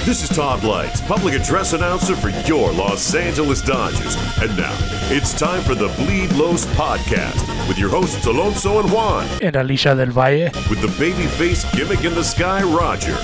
This is Todd Lights, public address announcer for your Los Angeles Dodgers. And now, it's time for the Bleed Los podcast with your hosts Alonso and Juan. And Alicia del Valle. With the babyface gimmick in the sky, Roger.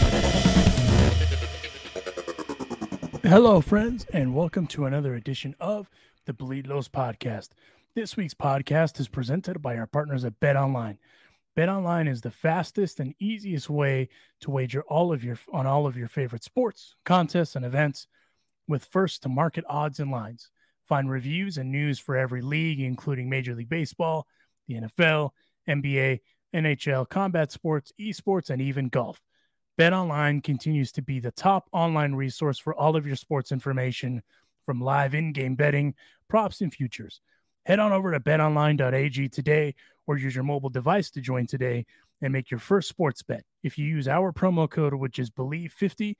Hello, friends, and welcome to another edition of the Bleed Los podcast. This week's podcast is presented by our partners at BetOnline. BetOnline is the fastest and easiest way to wager on all of your favorite sports, contests, and events with first-to-market odds and lines. Find reviews and news for every league, including Major League Baseball, the NFL, NBA, NHL, combat sports, esports, and even golf. BetOnline continues to be the top online resource for all of your sports information, from live in-game betting, props, and futures. Head on over to betonline.ag today or use your mobile device to join today and make your first sports bet. If you use our promo code, which is BLEAV50,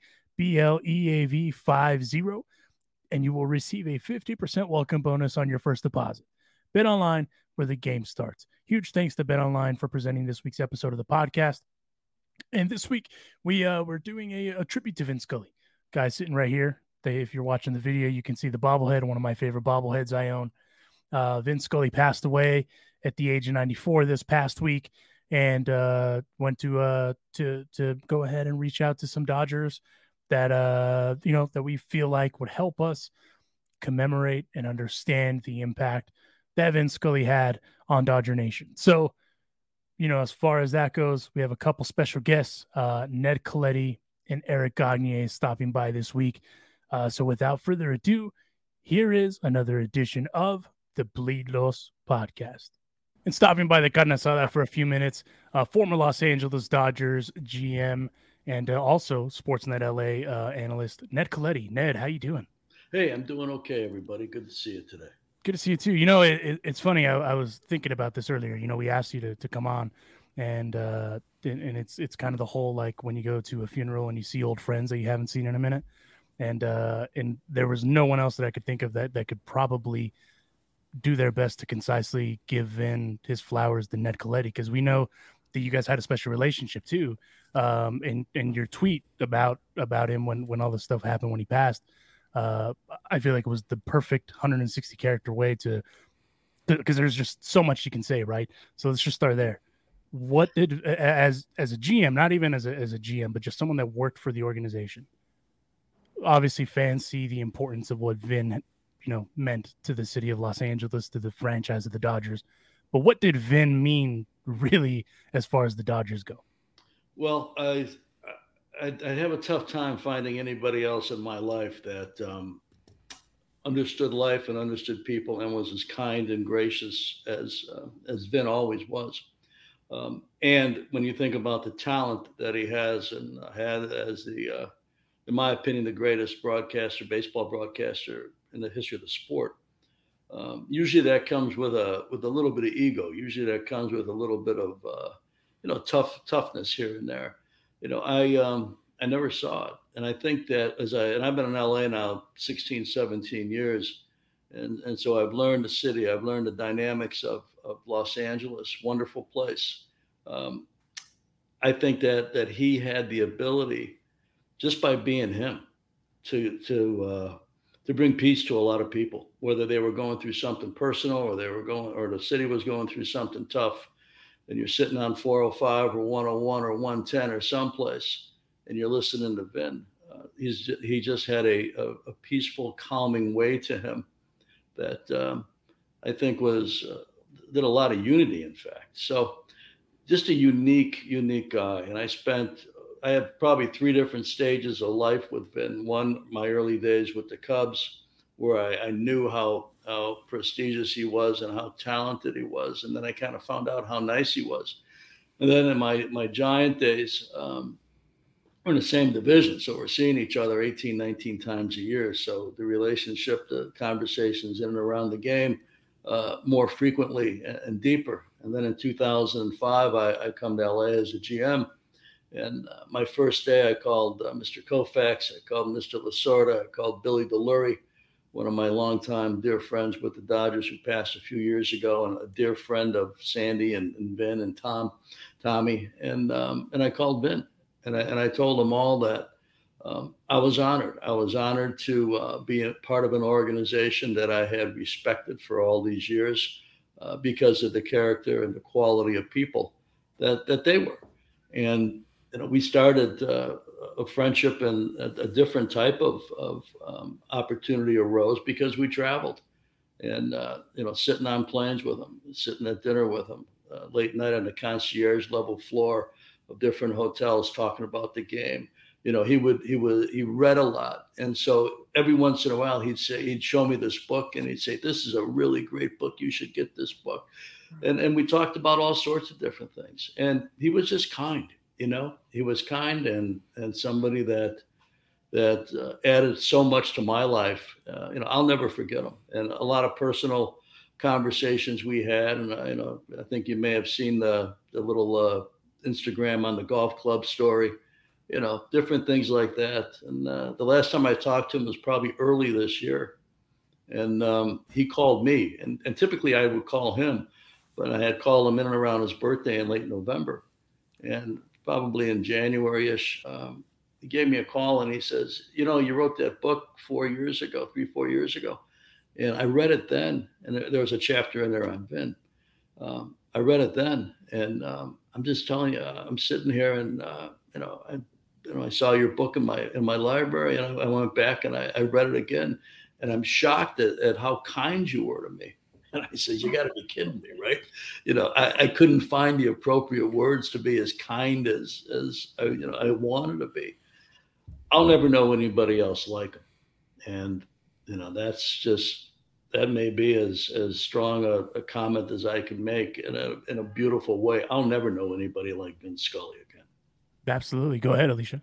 BLEAV50, and you will receive a 50% welcome bonus on your first deposit. BetOnline, where the game starts. Huge thanks to BetOnline for presenting this week's episode of the podcast. And this week, we're doing a tribute to Vin Scully. Guy sitting right here. If you're watching the video, you can see the bobblehead, one of my favorite bobbleheads I own. Vin Scully passed away at the age of 94 this past week, and went to go ahead and reach out to some Dodgers that that we feel like would help us commemorate and understand the impact that Vin Scully had on Dodger Nation. So, as far as that goes, we have a couple special guests, Ned Colletti and Eric Gagne, stopping by this week. So without further ado, here is another edition of the Bleed Los podcast. And stopping by the carne asada for a few minutes, former Los Angeles Dodgers GM and also Sportsnet LA analyst Ned Colletti. Ned, how you doing? Hey, I'm doing okay, everybody. Good to see you today. Good to see you too. It's funny. I was thinking about this earlier. We asked you to come on, and it's kind of the whole, like, when you go to a funeral and you see old friends that you haven't seen in a minute, and there was no one else that I could think of that could probably do their best to concisely give Vin his flowers than Ned Colletti, because we know that you guys had a special relationship too. And your tweet about him when all this stuff happened when he passed, I feel like it was the perfect 160 character way to, because there's just so much you can say, right? So let's just start there. What did, as a GM, not even as a GM, but just someone that worked for the organization, obviously fans see the importance of what Vin meant to the city of Los Angeles, to the franchise of the Dodgers. But what did Vin mean really as far as the Dodgers go? Well, I'd have a tough time finding anybody else in my life that understood life and understood people and was as kind and gracious as Vin always was. And when you think about the talent that he has and had as the, in my opinion, the greatest baseball broadcaster in the history of the sport, usually that comes with a little bit of ego. Usually that comes with a little bit of toughness here and there. I never saw it, and I think that I've been in LA now 16, 17 years, and so I've learned the city. I've learned the dynamics of Los Angeles. Wonderful place. I think that he had the ability, just by being him, to bring peace to a lot of people, whether they were going through something personal or the city was going through something tough, and you're sitting on 405 or 101 or 110 or someplace, and you're listening to Vin. He just had a peaceful, calming way to him that I think did a lot of unity, in fact. So just a unique guy. And I had probably 3 different stages of life with Vin. One, my early days with the Cubs, where I knew how prestigious he was and how talented he was. And then I kind of found out how nice he was. And then in my Giant days, we're in the same division. So we're seeing each other 18, 19 times a year. So the relationship, the conversations in and around the game, more frequently and deeper. And then in 2005, I come to LA as a GM. And my first day, I called Mr. Koufax, I called Mr. Lasorda, I called Billy DeLury, one of my longtime dear friends with the Dodgers who passed a few years ago, and a dear friend of Sandy and Vin and Tommy. And I called Vin, and I told them all that I was honored. I was honored to be a part of an organization that I had respected for all these years because of the character and the quality of people that they were. And we started a friendship, and a different type of opportunity arose because we traveled, and sitting on planes with them, sitting at dinner with them, late night on the concierge level floor of different hotels, talking about the game. He read a lot, and so every once in a while he'd show me this book, and he'd say, "This is a really great book. You should get this book." And we talked about all sorts of different things, and he was just kind. He was kind, and somebody that added so much to my life. I'll never forget him, and a lot of personal conversations we had. And I think you may have seen the little Instagram on the golf club story. Different things like that. And the last time I talked to him was probably early this year, and he called me, and typically I would call him, but I had called him in and around his birthday in late November, and probably in January-ish. He gave me a call, and he says, "You wrote that book 4 years ago, 4 years ago." And I read it then, and there was a chapter in there on Vin. I read it then, and I'm just telling you, I'm sitting here, and I saw your book in my library, and I went back and I read it again, and I'm shocked at how kind you were to me. And I said, "You got to be kidding me, right?" I couldn't find the appropriate words to be as kind as I wanted to be. I'll never know anybody else like him, and that may be as strong a comment as I can make in a beautiful way. I'll never know anybody like Vin Scully again. Absolutely. Go ahead, Alicia.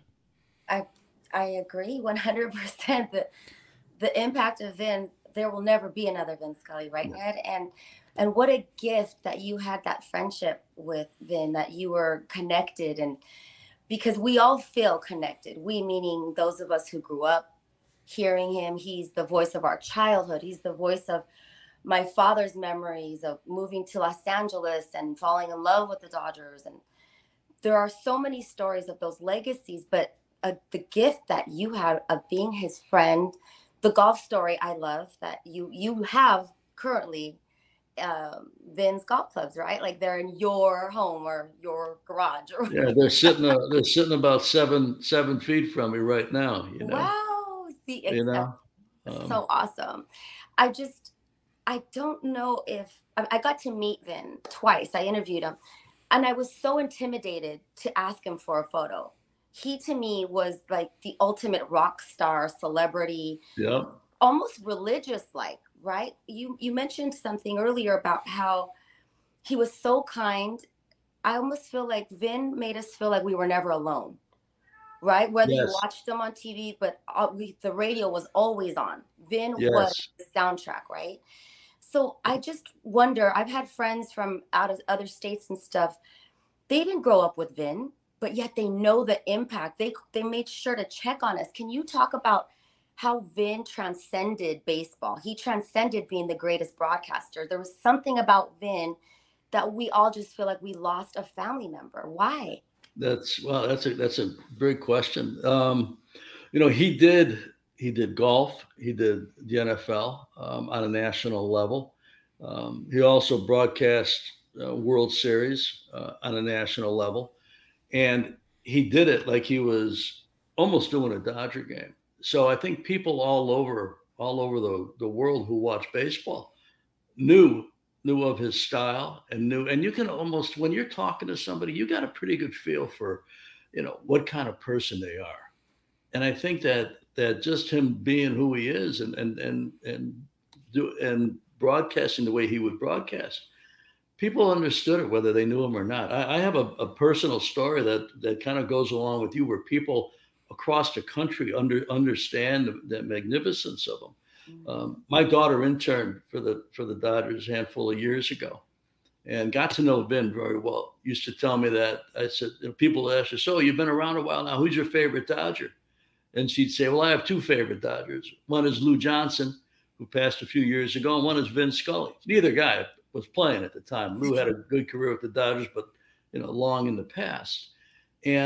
I agree 100%. The impact of Vin, there will never be another Vin Scully, right, Ned? And what a gift that you had that friendship with Vin, that you were connected, and because we all feel connected. We, meaning those of us who grew up hearing him. He's the voice of our childhood. He's the voice of my father's memories of moving to Los Angeles and falling in love with the Dodgers. And there are so many stories of those legacies, but the gift that you had of being his friend, the golf story I love that you have currently, Vin's golf clubs, right? Like they're in your home or your garage. Yeah, they're sitting about seven feet from me right now. Wow, see, so awesome. I don't know if I got to meet Vin twice. I interviewed him, and I was so intimidated to ask him for a photo. He, to me, was like the ultimate rock star, celebrity, almost religious-like, right? You mentioned something earlier about how he was so kind. I almost feel like Vin made us feel like we were never alone, right? Whether you watched him on TV, but the radio was always on. Vin was the soundtrack, right? So I just wonder, I've had friends from out of other states and stuff. They didn't grow up with Vin, but yet they know the impact. They made sure to check on us. Can you talk about how Vin transcended baseball? He transcended being the greatest broadcaster. There was something about Vin that we all just feel like we lost a family member. Why? That's a great question. He did golf. He did the NFL on a national level. He also broadcast World Series on a national level. And he did it like he was almost doing a Dodger game. So I think people all over the world who watch baseball knew of his style and you can almost, when you're talking to somebody, you got a pretty good feel for, what kind of person they are. And I think that just him being who he is and broadcasting the way he would broadcast, people understood it, whether they knew him or not. I have a personal story that kind of goes along with you, where people across the country understand the magnificence of him. My daughter interned for the Dodgers a handful of years ago, and got to know Vin very well. Used to tell me that. I said, people ask her, "So you've been around a while now. Who's your favorite Dodger?" And she'd say, "Well, I have two favorite Dodgers. One is Lou Johnson, who passed a few years ago, and one is Vin Scully." Neither guy was playing at the time. Lou had a good career with the Dodgers, but long in the past. And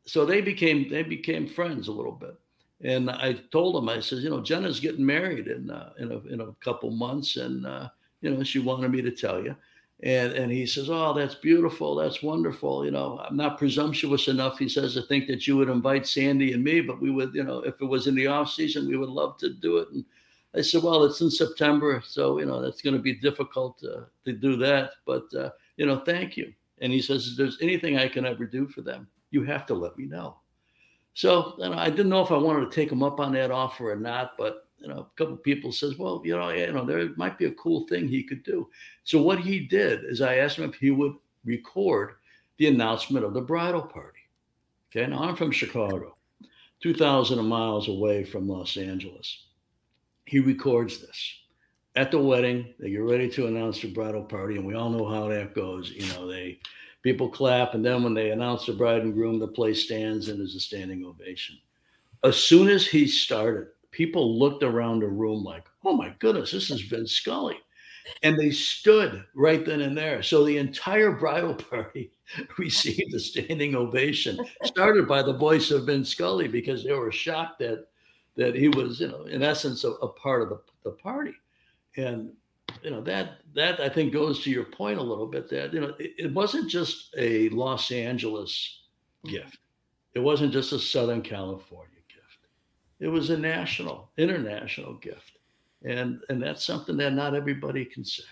so they became friends a little bit. And I told him, I said, Jenna's getting married in a couple months, and she wanted me to tell you. And he says, "Oh, that's beautiful. That's wonderful. I'm not presumptuous enough," he says, "to think that you would invite Sandy and me, but we would, if it was in the off season, we would love to do it." And I said, "Well, it's in September, so that's going to be difficult to do that. But thank you." And he says, "If there's anything I can ever do for them, you have to let me know." So I didn't know if I wanted to take him up on that offer or not, but a couple of people says, "Well, there might be a cool thing he could do." So what he did is I asked him if he would record the announcement of the bridal party. Okay, now I'm from Chicago, 2,000 miles away from Los Angeles. He records this. At the wedding, they get ready to announce the bridal party, and we all know how that goes. People clap, and then when they announce the bride and groom, the place stands and there's a standing ovation. As soon as he started, people looked around the room like, "Oh my goodness, this is Vin Scully." And they stood right then and there. So the entire bridal party received a standing ovation, started by the voice of Vin Scully, because they were shocked that he was, in essence, a part of the party. And that I think goes to your point a little bit, that it wasn't just a Los Angeles gift. It wasn't just a Southern California gift. It was a national, international gift. And that's something that not everybody can say.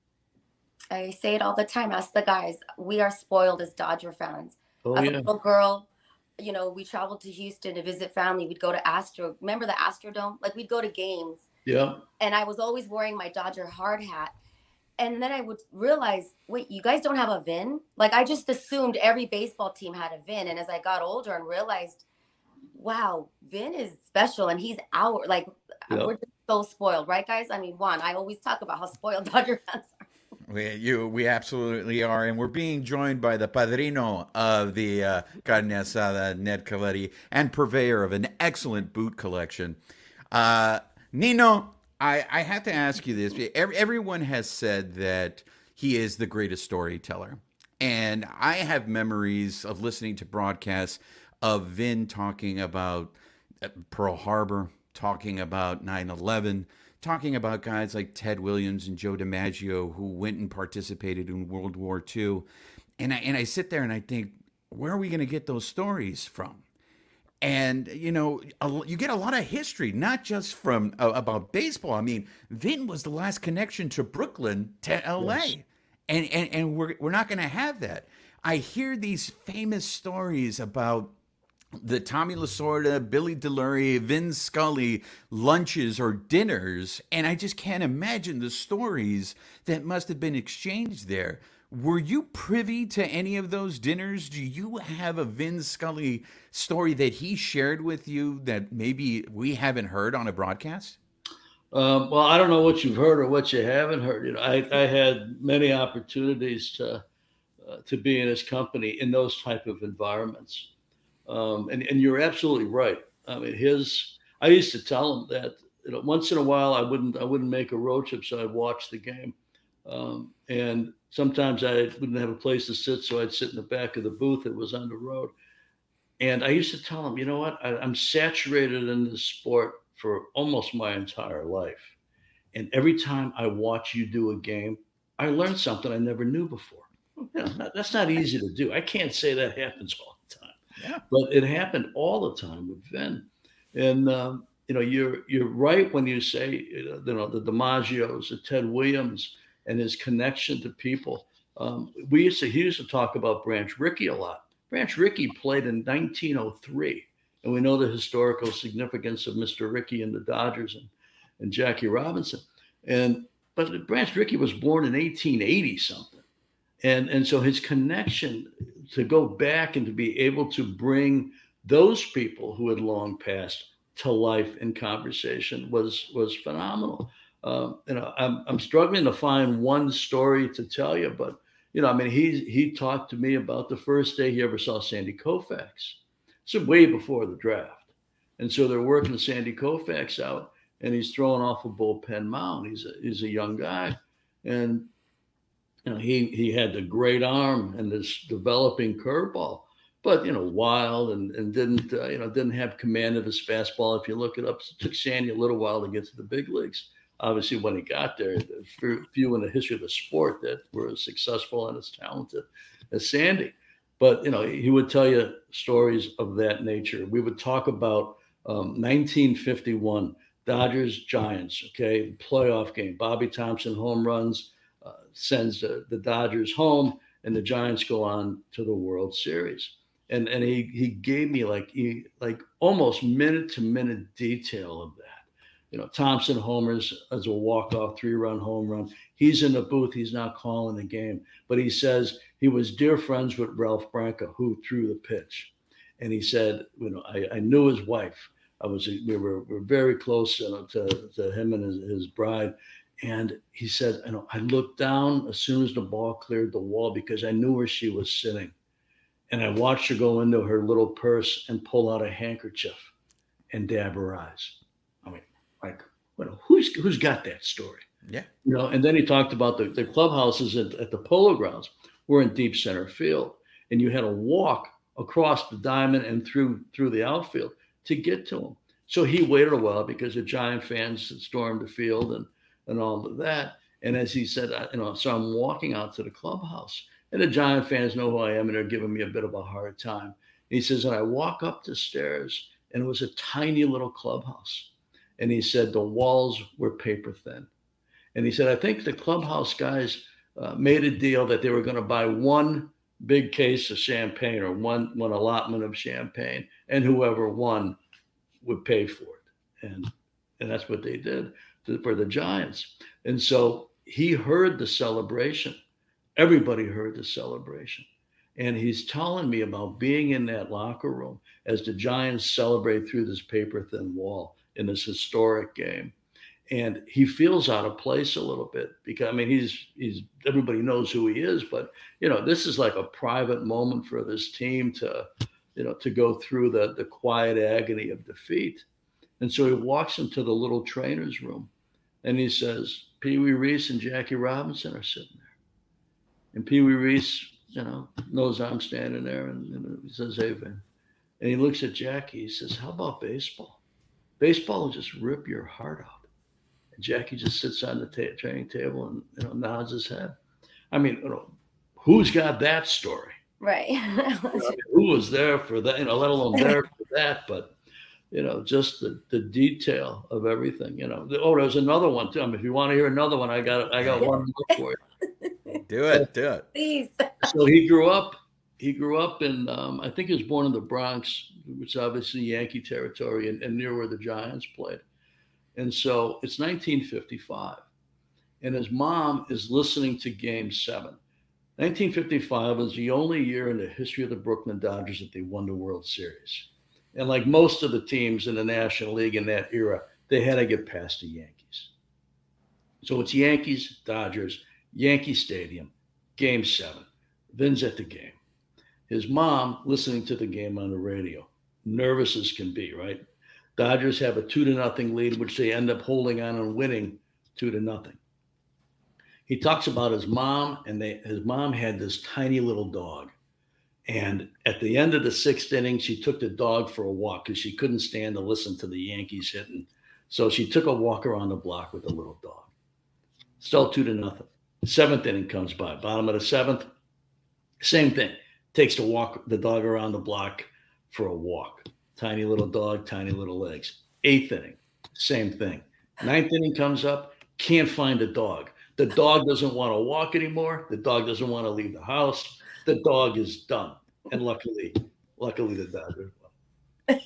I say it all the time. Ask the guys. We are spoiled as Dodger fans. Oh, as yeah. a little girl, we traveled to Houston to visit family. We'd go to Astro. Remember the Astrodome? Like, we'd go to games. Yeah. And I was always wearing my Dodger hard hat. And then I would realize, wait, you guys don't have a VIN? Like, I just assumed every baseball team had a VIN. And as I got older and realized, wow, Vin is special, and he's we're just so spoiled, right, guys? I mean, Juan, I always talk about how spoiled Dodger fans are. We absolutely are, and we're being joined by the padrino of the carne asada, Ned Coletti, and purveyor of an excellent boot collection. Nino, I have to ask you this. Everyone has said that he is the greatest storyteller, and I have memories of listening to broadcasts of Vin talking about Pearl Harbor, talking about 9/11, talking about guys like Ted Williams and Joe DiMaggio who went and participated in World War II. And I sit there and I think, where are we going to get those stories from? And, you get a lot of history, not just from about baseball. I mean, Vin was the last connection to Brooklyn, to LA. Yes. And we're not going to have that. I hear these famous stories about the Tommy Lasorda, Billy DeLury, Vin Scully lunches or dinners, and I just can't imagine the stories that must have been exchanged there. Were you privy to any of those dinners? Do you have a Vin Scully story that he shared with you that maybe we haven't heard on a broadcast? Well, I don't know what you've heard or what you haven't heard. I had many opportunities to be in his company in those type of environments. And you're absolutely right. I mean, I used to tell him that once in a while I wouldn't make a road trip, so I'd watch the game. And sometimes I wouldn't have a place to sit, so I'd sit in the back of the booth that was on the road. And I used to tell him, you know what? I'm saturated in this sport for almost my entire life. And every time I watch you do a game, I learned something I never knew before. That's not easy to do. I can't say that happens all the time. Yeah. But it happened all the time with Vin. And, you're right when you say, the DiMaggios, the Ted Williams, and his connection to people. He used to talk about Branch Rickey a lot. Branch Rickey played in 1903. And we know the historical significance of Mr. Rickey and the Dodgers and Jackie Robinson. But Branch Rickey was born in 1880 something. And so his connection to go back and to be able to bring those people who had long passed to life in conversation was phenomenal. I'm struggling to find one story to tell you, but he talked to me about the first day he ever saw Sandy Koufax. So way before the draft, and so they're working Sandy Koufax out, and he's throwing off a bullpen mound. He's a young guy, and he had the great arm and this developing curveball. but wild and didn't didn't have command of his fastball. If you look it up, it took Sandy a little while to get to the big leagues. Obviously, when he got there, few in the history of the sport that were as successful and as talented as Sandy. But he would tell you stories of that nature. We would talk about 1951 Dodgers Giants. Okay, playoff game. Bobby Thompson home runs, sends the Dodgers home, and the Giants go on to the World Series. And he gave me like almost minute to minute detail of that. Thompson homers as a walk-off 3-run home run. He's in the booth. He's not calling the game, but he says he was dear friends with Ralph Branca, who threw the pitch. And he said, I knew his wife. We were very close to him and his bride. And he said, I looked down as soon as the ball cleared the wall because I knew where she was sitting. And I watched her go into her little purse and pull out a handkerchief and dab her eyes. I mean, who's got that story? Yeah. And then he talked about the clubhouses at the Polo Grounds were in deep center field. And you had to walk across the diamond and through the outfield to get to them. So he waited a while because the Giant fans had stormed the field and all of that. And as he said, so I'm walking out to the clubhouse. And the Giant fans know who I am, and they're giving me a bit of a hard time. And he says, and I walk up the stairs, and it was a tiny little clubhouse. And he said the walls were paper thin. And he said, I think the clubhouse guys made a deal that they were going to buy one big case of champagne or one allotment of champagne, and whoever won would pay for it. And that's what they did for the Giants. And so he heard the celebration. Everybody heard the celebration. And he's telling me about being in that locker room as the Giants celebrate through this paper-thin wall in this historic game. And he feels out of place a little bit because, he's everybody knows who he is, but, this is like a private moment for this team to go through the quiet agony of defeat. And so he walks into the little trainer's room and he says, Pee Wee Reese and Jackie Robinson are sitting there. And Pee Wee Reese, knows I'm standing there and he says, hey, Vin. And he looks at Jackie. He says, how about baseball? Baseball will just rip your heart out. And Jackie just sits on the training table and nods his head. Who's got that story? Right. Who was there for that? Let alone there for that. But, just the detail of everything. There's another one too. If you want to hear another one, I got one more for you. Do it. Please. So he grew up in, I think he was born in the Bronx, which is obviously Yankee territory and near where the Giants played. And so it's 1955. And his mom is listening to Game 7. 1955 was the only year in the history of the Brooklyn Dodgers that they won the World Series. And like most of the teams in the National League in that era, they had to get past the Yankees. So it's Yankees, Dodgers, Yankee Stadium, Game 7. Vin's at the game. His mom listening to the game on the radio, nervous as can be, right? Dodgers have a 2-0 lead, which they end up holding on and winning 2-0. He talks about his mom, and his mom had this tiny little dog. And at the end of the 6th inning, she took the dog for a walk because she couldn't stand to listen to the Yankees hitting. So she took a walk around the block with the little dog. Still 2-0. 7th inning comes by. Bottom of the 7th, same thing. Takes the dog around the block for a walk. Tiny little dog, tiny little legs. 8th inning, same thing. 9th inning comes up, can't find the dog. The dog doesn't want to walk anymore. The dog doesn't want to leave the house. The dog is done. And luckily the Dodgers won.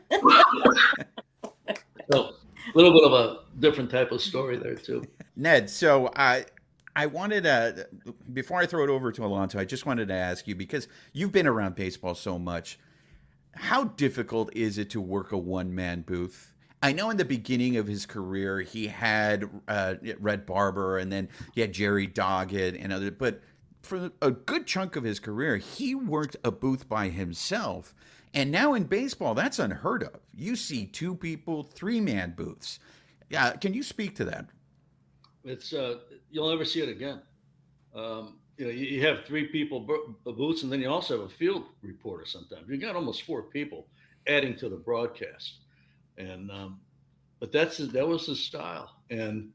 So a little bit of a different type of story there too. Ned, so I wanted to, before I throw it over to Alonso, I just wanted to ask you, because you've been around baseball so much, how difficult is it to work a one-man booth? I know in the beginning of his career, he had Red Barber, and then he had Jerry Doggett and other, but for a good chunk of his career, he worked a booth by himself. And now in baseball, that's unheard of. You see 2 people, 3-man booths. Can you speak to that? It's you'll never see it again. you have 3 people booths, and then you also have a field reporter. Sometimes you got almost 4 people adding to the broadcast, and but that was his style, and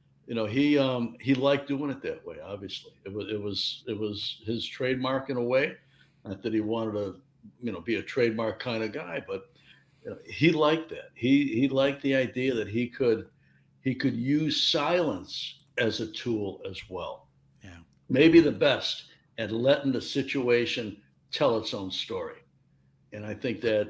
he liked doing it that way. Obviously, it was his trademark in a way. Not that he wanted to be a trademark kind of guy, but he liked that. He liked the idea that he could use silence as a tool as well. Yeah, maybe the best at letting the situation tell its own story. And I think that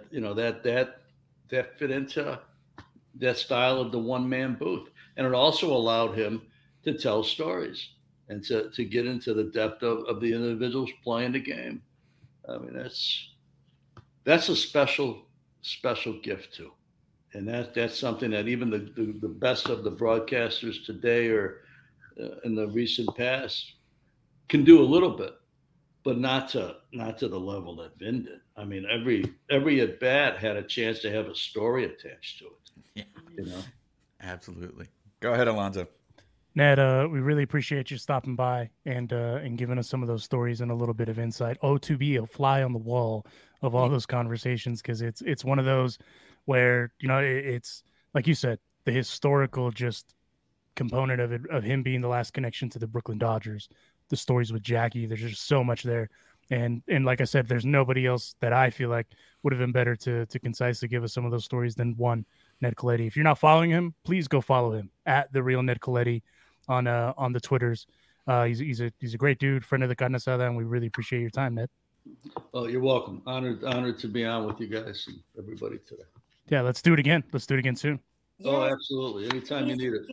that fit into that style of the one-man booth, and it also allowed him to tell stories and to get into the depth of the individuals playing the game. I mean, that's a special gift too, and that's something that even the best of the broadcasters today or in the recent past can do a little bit, but not to the level that Vin did. I mean, every at bat had a chance to have a story attached to it. Yeah. Absolutely. Go ahead, Alonzo. Ned, we really appreciate you stopping by and giving us some of those stories and a little bit of insight. To be a fly on the wall of all those conversations, because it's one of those where it's like you said, the historical just component of it, of him being the last connection to the Brooklyn Dodgers, the stories with Jackie. There's just so much there, and like I said, there's nobody else that I feel like would have been better to concisely give us some of those stories than one Ned Colletti. If you're not following him, please go follow him at The Real Ned Colletti on the Twitters. He's a great dude, friend of the Carne Asada, and we really appreciate your time, Ned. Oh, you're welcome. Honored to be on with you guys and everybody today. Yeah, let's do it again. Let's do it again soon. Yes. Oh, absolutely. Anytime you need it.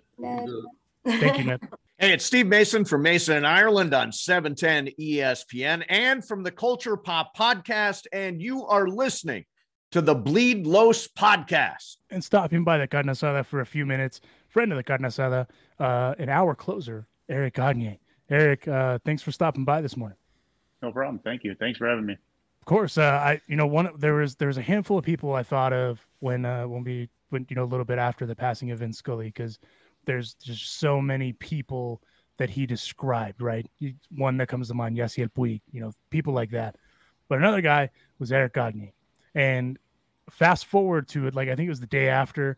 Thank you, Ned. Hey, it's Steve Mason from Mason in Ireland on 710 ESPN and from the Culture Pop podcast, and you are listening to the Bleed Los podcast. And stopping by the Carne Asada for a few minutes, friend of the Carne Asada, an hour closer, Eric Gagne. Eric, thanks for stopping by this morning. No problem. Thank you. Thanks for having me. Of course. There was a handful of people I thought of when a little bit after the passing of Vin Scully, because there's just so many people that he described, right? One that comes to mind, Yasiel Puig, people like that. But another guy was Eric Gagne. And fast forward to it, like I think it was the day after,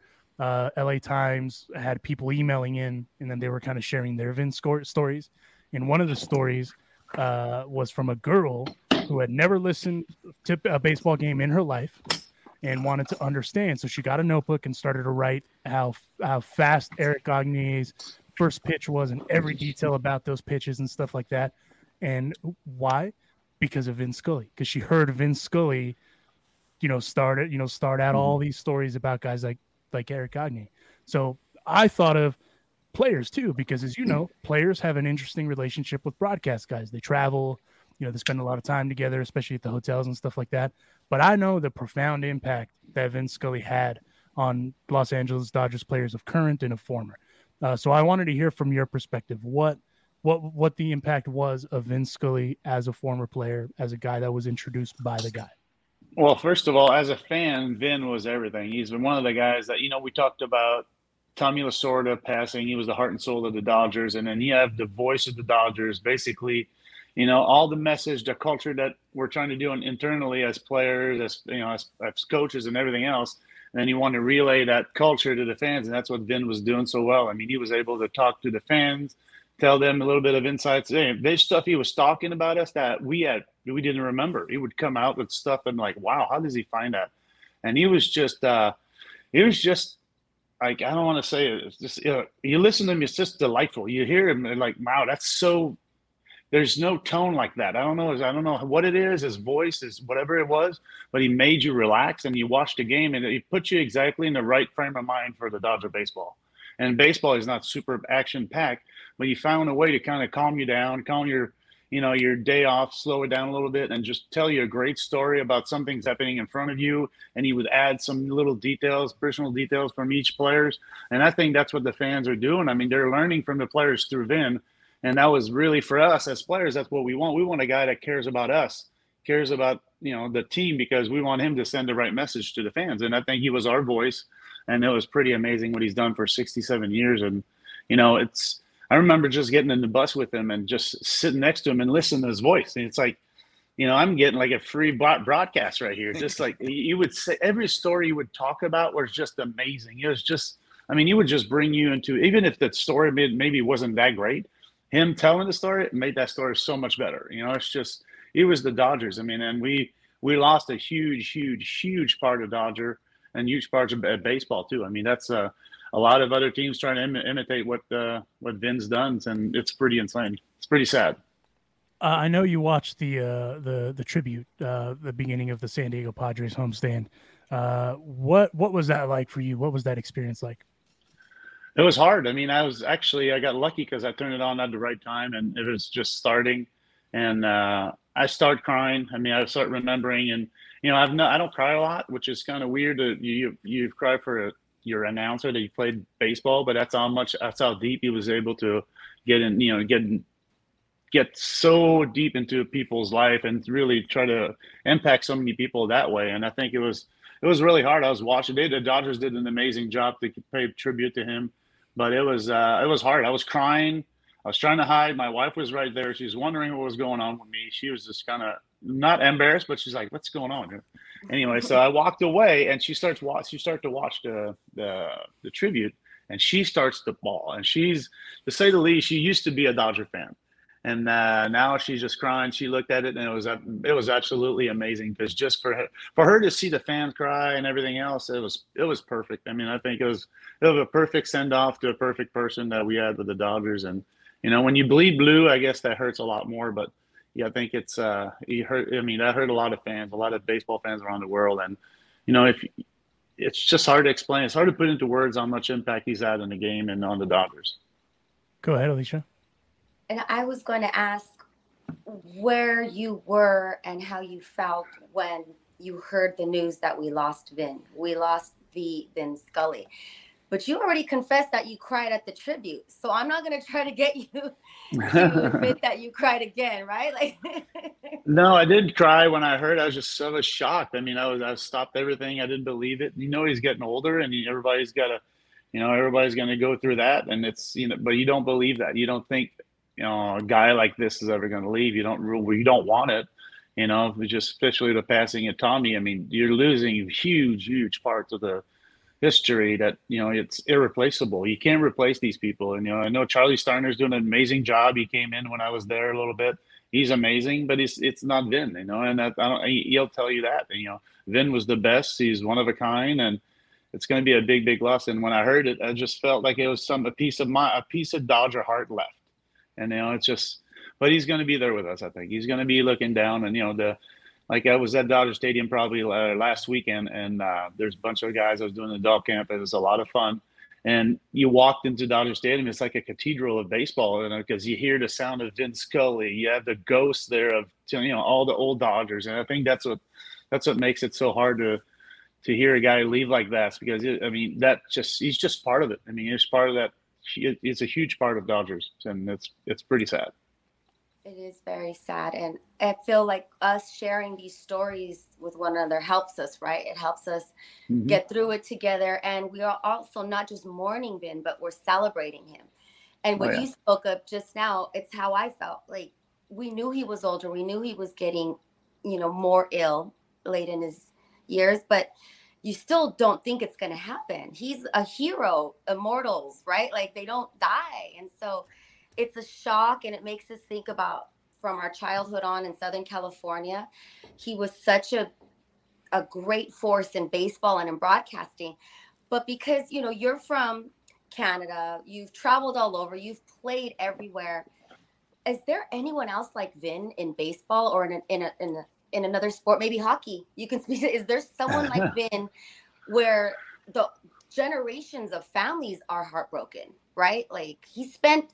LA Times had people emailing in, and then they were kind of sharing their Vin stories. And one of the stories was from a girl who had never listened to a baseball game in her life and wanted to understand. So she got a notebook and started to write how fast Eric Gagne's first pitch was and every detail about those pitches and stuff like that. And why? Because of Vin Scully. Because she heard Vin Scully, start out all these stories about guys like Eric Gagne. So I thought of players too, because as you know, players have an interesting relationship with broadcast guys. They travel, they spend a lot of time together, especially at the hotels and stuff like that. But I know the profound impact that Vin Scully had on Los Angeles Dodgers players of current and of former. So I wanted to hear from your perspective what the impact was of Vin Scully as a former player, as a guy that was introduced by the guy. Well, first of all, as a fan, Vin was everything. He's been one of the guys that, we talked about Tommy Lasorda passing. He was the heart and soul of the Dodgers. And then you have the voice of the Dodgers, basically, all the message, the culture that we're trying to do internally as players, as coaches and everything else. And then you want to relay that culture to the fans. And that's what Vin was doing so well. I mean, he was able to talk to the fans, tell them a little bit of insights. There's stuff he was talking about us that we didn't remember. He would come out with stuff and like, wow, how does he find that? And he was just like, I don't want to say it. It's just, you listen to him, it's just delightful. You hear him and like, wow, that's so, there's no tone like that. I don't know what it is. His voice is whatever it was, but he made you relax and you watched the game and he put you exactly in the right frame of mind for the Dodger baseball. And baseball is not super action packed, but he found a way to kind of calm you down, calm your day off, slow it down a little bit, and just tell you a great story about something's happening in front of you. And he would add some little details, personal details from each players. And I think that's what the fans are doing. I mean, they're learning from the players through Vin. And that was really, for us as players, that's what we want. We want a guy that cares about us, cares about, the team, because we want him to send the right message to the fans. And I think he was our voice. And it was pretty amazing what he's done for 67 years. And, I remember just getting in the bus with him and just sitting next to him and listening to his voice. And it's like, I'm getting like a free broadcast right here. Just like you would say, every story you would talk about was just amazing. It was just, he would just bring you into, even if the story maybe wasn't that great, him telling the story made that story so much better. It's just, it was the Dodgers. And we lost a huge part of Dodger and huge parts of baseball too. That's a lot of other teams trying to imitate what Vin's done, and it's pretty insane. It's pretty sad. I know you watched the tribute, the beginning of the San Diego Padres homestand. What was that like for you? What was that experience like? It was hard. I got lucky because I turned it on at the right time, and it was just starting, and I started crying. I start remembering, and I don't cry a lot, which is kind of weird. You cry for your announcer that you played baseball, but that's how deep he was able to get in. Get so deep into people's life and really try to impact so many people that way. And I think it was really hard. I was watching it. The Dodgers did an amazing job to pay tribute to him, but it was hard. I was crying. I was trying to hide. My wife was right there. She was wondering what was going on with me. She was just kind of not embarrassed, but she's like, "What's going on?" Anyway, so I walked away, and she started to watch the tribute, and she starts to bawl. And she's, to say the least, she used to be a Dodger fan. And now she's just crying. She looked at it, and it was absolutely amazing, because just for her to see the fans cry and everything else, it was perfect. I think it was a perfect send off to a perfect person that we had with the Dodgers. And when you bleed blue, I guess that hurts a lot more. But yeah, I think it's that hurt a lot of fans, a lot of baseball fans around the world. And it's just hard to explain. It's hard to put into words how much impact he's had in the game and on the Dodgers. Go ahead, Alicia. And I was going to ask where you were and how you felt when you heard the news that we lost Vin. We lost Vin Scully. But you already confessed that you cried at the tribute. So I'm not going to try to get you to admit that you cried again, right? No, I did cry when I heard. I was shocked. I stopped everything. I didn't believe it. He's getting older, and everybody's got to, everybody's going to go through that. And it's, but you don't believe that. You don't think, a guy like this is ever going to leave. You don't want it, just especially the passing of Tommy. You're losing huge parts of the history that, it's irreplaceable. You can't replace these people. And, I know Charlie Starner's doing an amazing job. He came in when I was there a little bit. He's amazing, but it's not Vin, and he'll tell you that. Vin was the best. He's one of a kind, and it's going to be a big loss. And when I heard it, I just felt like it was a piece of Dodger heart left. And, it's just, but he's going to be there with us. I think he's going to be looking down, and, like I was at Dodger Stadium probably last weekend, and there's a bunch of guys. I was doing the dog camp. It was a lot of fun. And you walked into Dodger Stadium, it's like a cathedral of baseball, because you hear the sound of Vin Scully. You have the ghosts there of, all the old Dodgers. And I think that's what makes it so hard to hear a guy leave like that, because he's just part of it. He's part of that. It's a huge part of Dodgers, and it's pretty sad. It is very sad. And I feel like us sharing these stories with one another helps us, right? It helps us get through it together. And we are also not just mourning Vin, but we're celebrating him. And what you spoke of just now, it's how I felt. Like, we knew he was older. We knew he was getting, more ill late in his years, but you still don't think it's going to happen. He's a hero, immortals, right? Like, they don't die. And so it's a shock, and it makes us think about from our childhood on in Southern California. He was such a great force in baseball and in broadcasting. But because, you're from Canada, you've traveled all over, you've played everywhere. Is there anyone else like Vin in baseball or in another sport, maybe hockey? You can speak to, is there someone like Vin where the generations of families are heartbroken, right? Like, he spent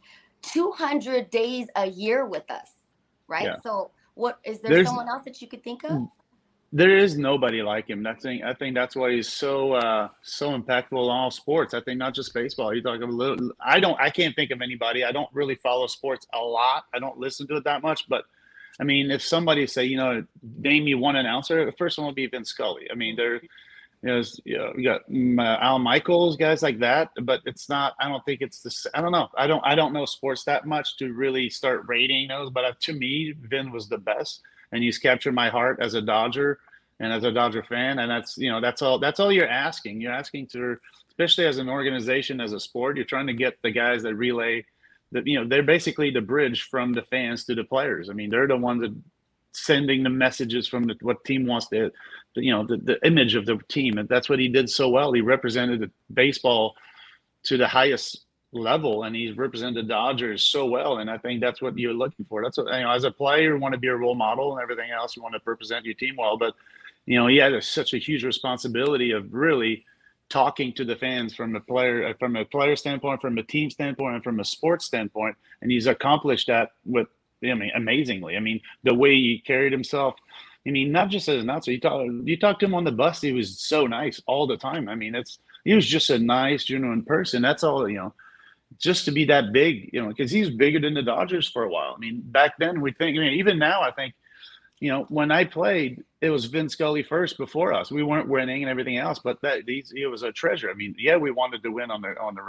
200 days a year with us, right? Yeah. So there's someone else that you could think of? There is nobody like him. I think that's why he's so impactful in all sports. I think not just baseball. You talk a little. I can't think of anybody. I don't really follow sports a lot. I don't listen to it that much. But if somebody say, name me one announcer, the first one would be Vin Scully. You got Al Michaels, guys like that, but it's not. I don't think it's the. I don't know. I don't know sports that much to really start rating those. But to me, Vin was the best, and he's captured my heart as a Dodger and as a Dodger fan. And that's all. That's all you're asking. You're asking to, especially as an organization, as a sport, you're trying to get the guys that relay. That they're basically the bridge from the fans to the players. I mean, they're the ones that sending the messages from what team wants to. The image of the team, and that's what he did so well. He represented baseball to the highest level, and he's represented the Dodgers so well. And I think that's what you're looking for. That's what, as a player, you want to be a role model, and everything else, you want to represent your team well. But he had such a huge responsibility of really talking to the fans from a player standpoint, from a team standpoint, and from a sports standpoint. And he's accomplished that amazingly. I mean, the way he carried himself. I mean, not just as an announcer. You talk to him on the bus. He was so nice all the time. I mean, he was just a nice, genuine person. That's all. Just to be that big. Because he was bigger than the Dodgers for a while. I mean, back then we think. I mean, even now I think. When I played, it was Vin Scully first before us. We weren't winning and everything else, but he was a treasure. I mean, yeah, we wanted to win on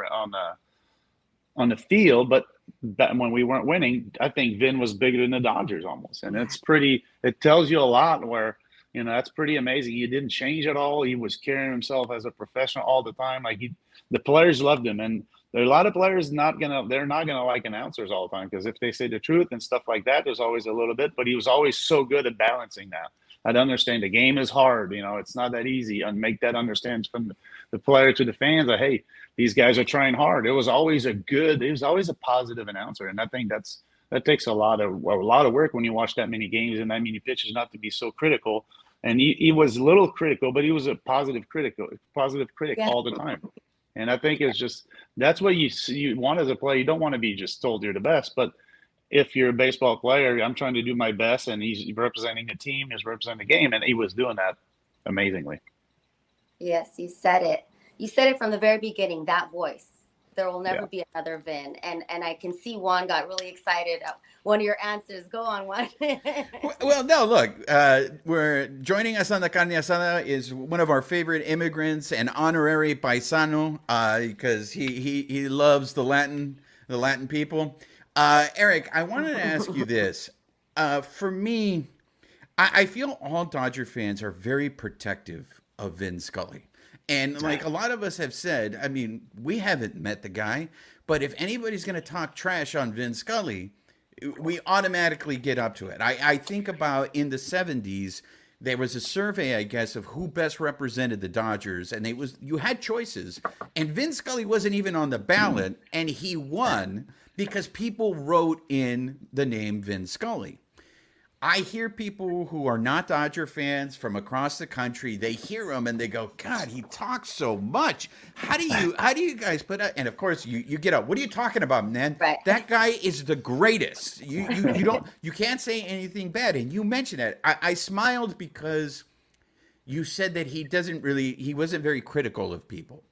the field, but when we weren't winning, I think Vin was bigger than the Dodgers almost. And it tells you a lot where, that's pretty amazing. He didn't change at all. He was carrying himself as a professional all the time. The players loved him. And there are a lot of players they're not going to like announcers all the time, because if they say the truth and stuff like that, there's always a little bit, but he was always so good at balancing that. I'd understand the game is hard. It's not that easy, and make that understand from the player to the fans that, hey, these guys are trying hard. It was always a positive announcer. And I think that takes a lot of work when you watch that many games and that many pitches, not to be so critical. And he was a little critical, but he was a positive critic all the time. And I think it's just, that's what you want as a player. You don't want to be just told you're the best, but if you're a baseball player, I'm trying to do my best, and he's representing a team, he's representing the game, and he was doing that amazingly. Yes, you said it. You said it from the very beginning, that voice. There will never be another Vin. And I can see Juan got really excited. One of your answers. Go on, Juan. Well, no, look, we're joining us on the Carne Asada is one of our favorite immigrants and honorary paisano, because he loves the Latin people. Eric, I wanted to ask you this. For me, I feel all Dodger fans are very protective of Vin Scully. And like a lot of us have said, I mean, we haven't met the guy, but if anybody's going to talk trash on Vin Scully, we automatically get up to it. I think about in the 70s, there was a survey, I guess, of who best represented the Dodgers, and you had choices, and Vin Scully wasn't even on the ballot, and he won because people wrote in the name Vin Scully. I hear people who are not Dodger fans from across the country, they hear him and they go, God, he talks so much. How do you guys put up? And of course you get up. What are you talking about, man? Right. That guy is the greatest. You can't say anything bad. And you mentioned it. I smiled because you said that he wasn't very critical of people.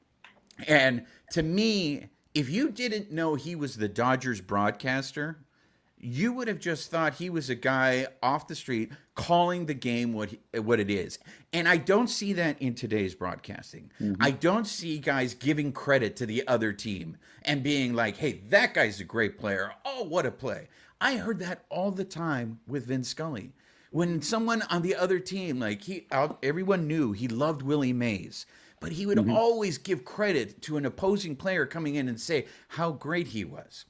And to me, if you didn't know he was the Dodgers broadcaster, you would have just thought he was a guy off the street calling the game what it is. And I don't see that in today's broadcasting. Mm-hmm. I don't see guys giving credit to the other team and being like, hey, that guy's a great player. Oh, what a play. I heard that all the time with Vin Scully. When someone on the other team, like everyone knew he loved Willie Mays, but he would always give credit to an opposing player coming in and say how great he was.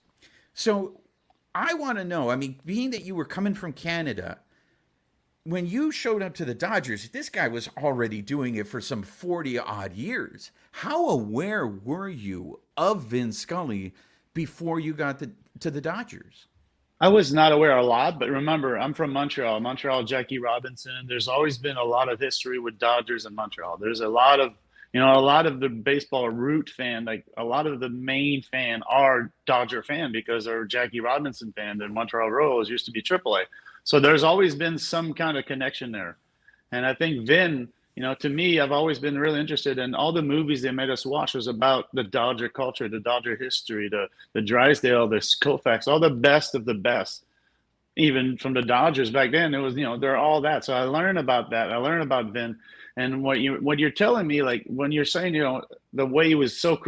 So I want to know, I mean, being that you were coming from Canada, when you showed up to the Dodgers, this guy was already doing it for some 40-odd years. How aware were you of Vin Scully before you got to the Dodgers? I was not aware a lot, but remember, I'm from Montreal, Jackie Robinson. There's always been a lot of history with Dodgers in Montreal. There's a lot of the baseball root fan, like a lot of the main fan are Dodger fan because they're Jackie Robinson fan. The Montreal Royals used to be AAA. So there's always been some kind of connection there. And I think Vin, to me, I've always been really interested in all the movies they made us watch was about the Dodger culture, the Dodger history, the Drysdale, the Koufax, all the best of the best. Even from the Dodgers back then, it was, they're all that. So I learned about that. I learned about Vin. And what you're telling me, like when you're saying, the way he was so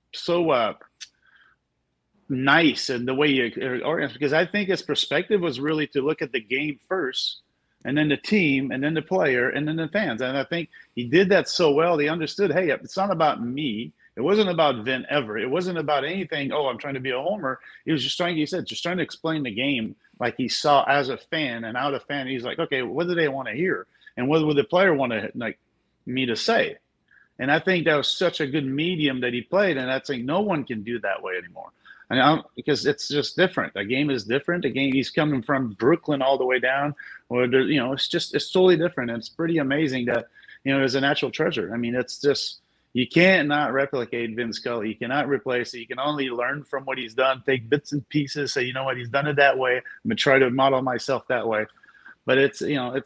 nice and the way you oriented, because I think his perspective was really to look at the game first, and then the team, and then the player, and then the fans. And I think he did that so well. He understood, hey, it's not about me. It wasn't about Vin ever. It wasn't about anything. Oh, I'm trying to be a homer. He was just trying to explain the game like he saw as a fan, and out of fan, he's like, okay, what do they want to hear? And what would the player want me to say? And I think that was such a good medium that he played. And I think no one can do that way anymore. Because it's just different. The game is different. The game, he's coming from Brooklyn all the way down, or it's totally different. And it's pretty amazing that, there's a natural treasure. I mean, it's just, you can't not replicate Vin Scully. You cannot replace it. You can only learn from what he's done, take bits and pieces, say, you know what, he's done it that way. I'm gonna try to model myself that way. But it's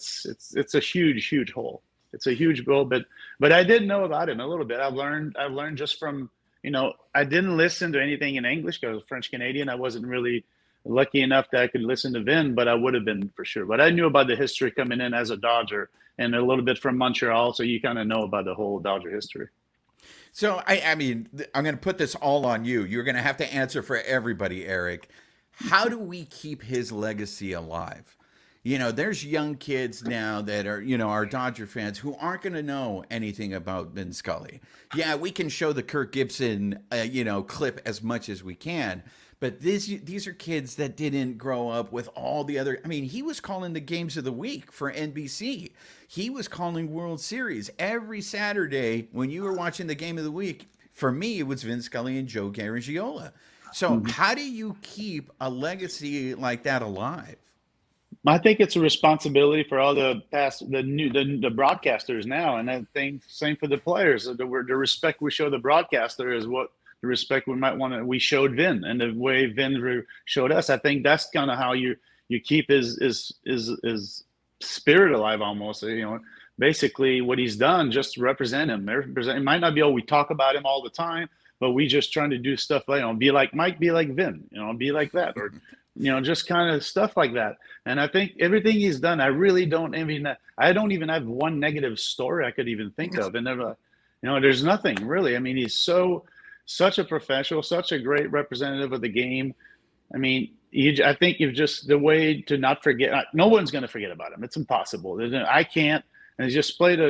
a huge, huge hole. It's a huge goal. But I did know about him a little bit. I've learned just from, I didn't listen to anything in English because I was French Canadian. I wasn't really lucky enough that I could listen to Vin, but I would have been for sure. But I knew about the history coming in as a Dodger and a little bit from Montreal. So you kind of know about the whole Dodger history. So, I mean, I'm going to put this all on you. You're going to have to answer for everybody, Eric. How do we keep his legacy alive? There's young kids now that are, are Dodger fans who aren't going to know anything about Vin Scully. Yeah, we can show the Kirk Gibson, clip as much as we can. But these are kids that didn't grow up with all the other. I mean, he was calling the games of the week for NBC. He was calling World Series every Saturday when you were watching the game of the week. For me, it was Vin Scully and Joe Garagiola. So how do you keep a legacy like that alive? I think it's a responsibility for all the broadcasters now, and I think same for the players. The respect we show the broadcaster is what the respect we showed Vin, and the way Vin showed us. I think that's kind of how you keep his spirit alive, almost. Basically what he's done, just represent him. It might not be we talk about him all the time, but we just trying to do stuff like be like Mike, be like Vin, be like that, or just kind of stuff like that. And I think everything he's done, I really don't envy that. I don't even have one negative story I could even think of. And there's nothing really. I mean, he's such a professional, such a great representative of the game. I mean, I think you've just the way to not forget. No one's going to forget about him. It's impossible. I can't. And you just play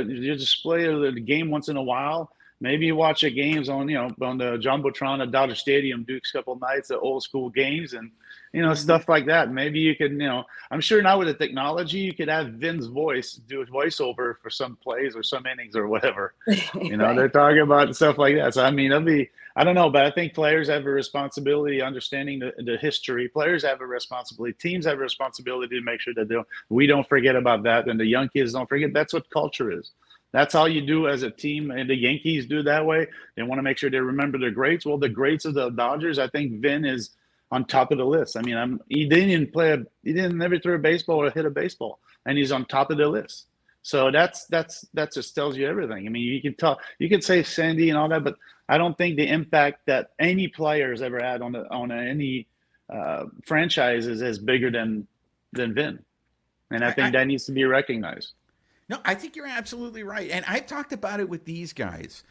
the game once in a while. Maybe you watch the games on the Jumbotron at Dodger Stadium, Duke's couple nights, the old school games, and stuff like that. Maybe you can, I'm sure now with the technology, you could have Vin's voice do a voiceover for some plays or some innings or whatever. Right. They're talking about stuff like that. So I mean, I don't know, but I think players have a responsibility, understanding the history. Players have a responsibility. Teams have a responsibility to make sure that we don't forget about that, and the young kids don't forget. That's what culture is. That's how you do as a team, and the Yankees do that way. They want to make sure they remember their greats. Well, the greats of the Dodgers, I think Vin is on top of the list. I mean, he didn't never throw a baseball or hit a baseball, and he's on top of the list. So that just tells you everything. I mean, you can say Sandy and all that, but I don't think the impact that any player has ever had on any franchise is as bigger than Vin, and I think that needs to be recognized. No, I think you're absolutely right. And I've talked about it with these guys.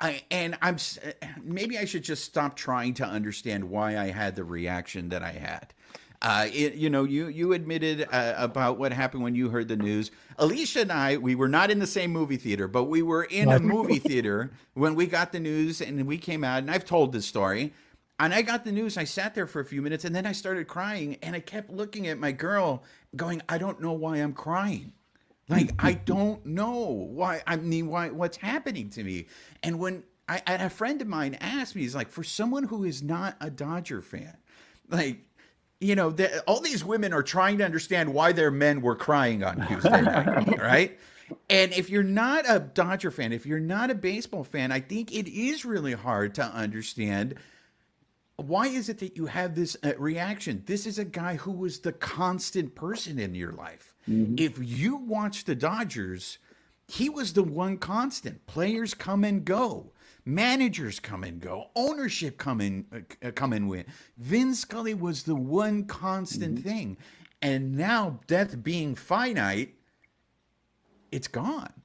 Maybe I should just stop trying to understand why I had the reaction that I had. You admitted about what happened when you heard the news. Alicia and I, we were not in the same movie theater, but we were in a movie theater when we got the news, and we came out, and I've told this story. And I got the news. I sat there for a few minutes, and then I started crying, and I kept looking at my girl going, I don't know why I'm crying. Like, I don't know why. I mean, what's happening to me? And when a friend of mine asked me, he's like, for someone who is not a Dodger fan, like, all these women are trying to understand why their men were crying on Tuesday night, right? And if you're not a Dodger fan, if you're not a baseball fan, I think it is really hard to understand why is it that you have this reaction. This is a guy who was the constant person in your life. Mm-hmm. If you watch the Dodgers, he was the one constant. Players come and go. Managers come and go. Ownership come and win. Vin Scully was the one constant thing. And now, death being finite, it's gone.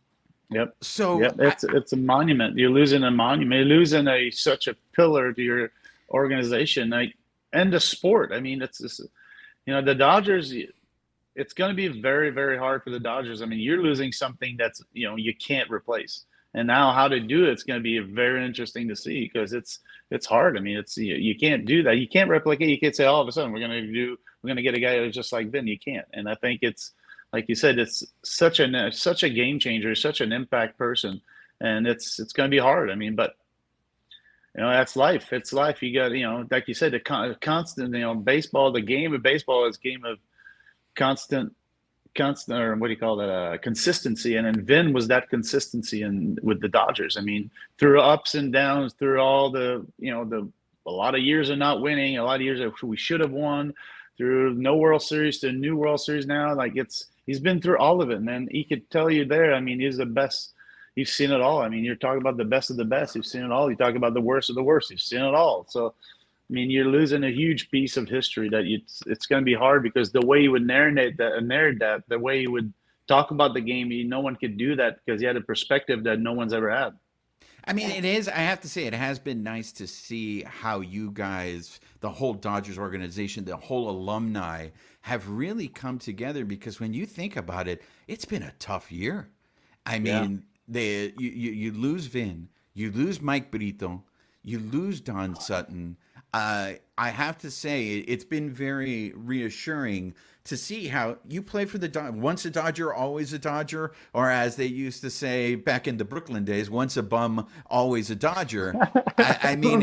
Yep. So yep. It's a monument. You're losing a monument. You're losing such a pillar to your organization, and the sport. I mean, it's just, the Dodgers. It's going to be very, very hard for the Dodgers. I mean, you're losing something that's you can't replace. And now how to do it's going to be very interesting to see, because it's hard. I mean, you can't do that. You can't replicate. You can't say all of a sudden we're going to get a guy who's just like Vin. You can't. And I think it's, like you said, it's such a game changer, such an impact person, and it's going to be hard. I mean, but that's life. It's life. You got like you said, the constant baseball. The game of baseball is a game of constant, or what do you call that? Consistency. And then Vin was that consistency with the Dodgers. I mean, through ups and downs, through all the a lot of years of not winning, a lot of years that we should have won, through no World Series to new World Series now. Like he's been through all of it, man. He could tell you there. I mean, he's the best. You've seen it all. I mean, you're talking about the best of the best. You've seen it all. You talk about the worst of the worst. You've seen it all. So, I mean, you're losing a huge piece of history that it's going to be hard, because the way you would narrate that, the way you would talk about the game, no one could do that, because you had a perspective that no one's ever had. I mean, it is, I have to say, it has been nice to see how you guys, the whole Dodgers organization, the whole alumni have really come together, because when you think about it, it's been a tough year. I mean, you lose Vin, you lose Mike Brito, you lose Don Sutton. I have to say, it's been very reassuring to see how you play for the Dodgers. Once a Dodger, always a Dodger, or as they used to say back in the Brooklyn days, once a bum, always a Dodger. I mean,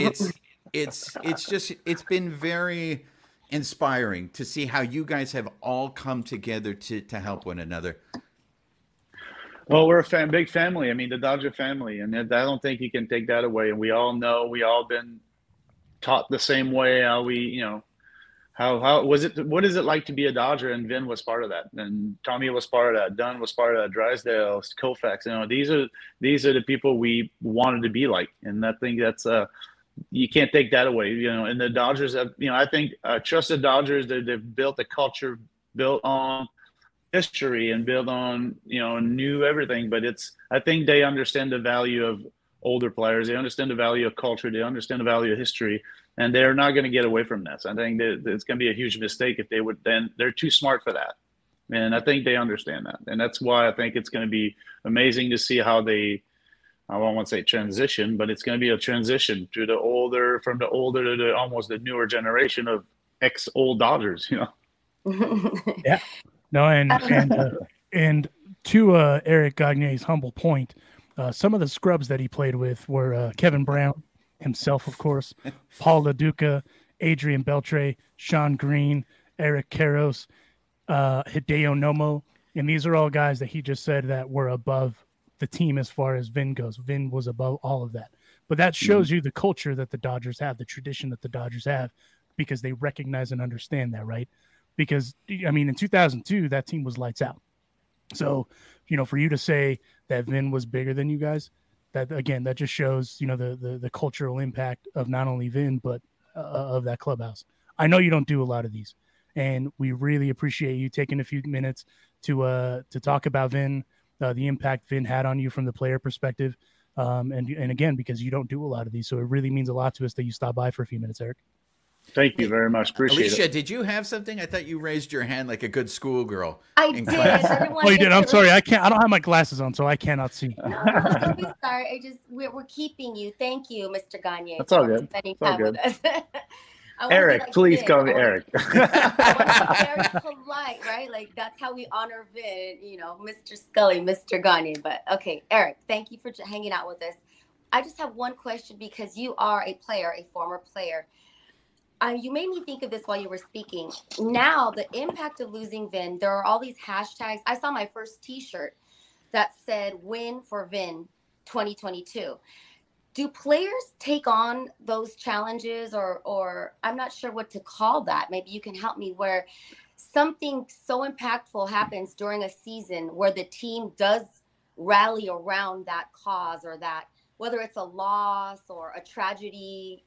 it's been very inspiring to see how you guys have all come together to help one another. Well, we're a big family. I mean, the Dodger family, and I don't think you can take that away. And we all know, we all been taught the same way. How we, how was it? What is it like to be a Dodger? And Vin was part of that, and Tommy was part of that. Dunn was part of that. Drysdale, Koufax. These are the people we wanted to be like, and I think that's you can't take that away. And the Dodgers have, I think trust the Dodgers. They've built a culture built on history and built on new everything. But I think they understand the value of older players. They understand the value of culture. They understand the value of history, and they're not going to get away from this. I think that it's going to be a huge mistake if they would. Then they're too smart for that, and I think they understand that, and that's why I think it's going to be amazing to see how they. I don't want to say transition, but it's going to be a transition from the older to the almost the newer generation of ex-old Dodgers. Yeah, no, and to Eric Gagne's humble point. Some of the scrubs that he played with were Kevin Brown himself, of course, Paul LaDuca, Adrian Beltre, Sean Green, Eric Karros, Hideo Nomo. And these are all guys that he just said that were above the team as far as Vin goes. Vin was above all of that. But that shows you the culture that the Dodgers have, the tradition that the Dodgers have, because they recognize and understand that, right? Because, I mean, in 2002, that team was lights out. So, for you to say that Vin was bigger than you guys, that just shows, the cultural impact of not only Vin, but of that clubhouse. I know you don't do a lot of these, and we really appreciate you taking a few minutes to talk about Vin, the impact Vin had on you from the player perspective. And again, because you don't do a lot of these. So it really means a lot to us that you stopped by for a few minutes, Eric. Thank you very much. Appreciate Alicia, it. Did you have something? I thought you raised your hand like a good schoolgirl. I did. Oh, you did. I'm sorry. I don't have my glasses on, so I cannot see. No, don't be sorry. We're keeping you. Thank you, Mr. Gagne. That's all good. Spending time with us. Eric, please call me Eric. Very polite, right? Like that's how we honor Vin, Mr. Scully, Mr. Gagne. But okay, Eric, thank you for hanging out with us. I just have one question, because you are a former player. You made me think of this while you were speaking. Now, the impact of losing Vin, there are all these hashtags. I saw my first T-shirt that said "Win for Vin 2022." Do players take on those challenges, or I'm not sure what to call that. Maybe you can help me, where something so impactful happens during a season where the team does rally around that cause, or that, whether it's a loss or a tragedy,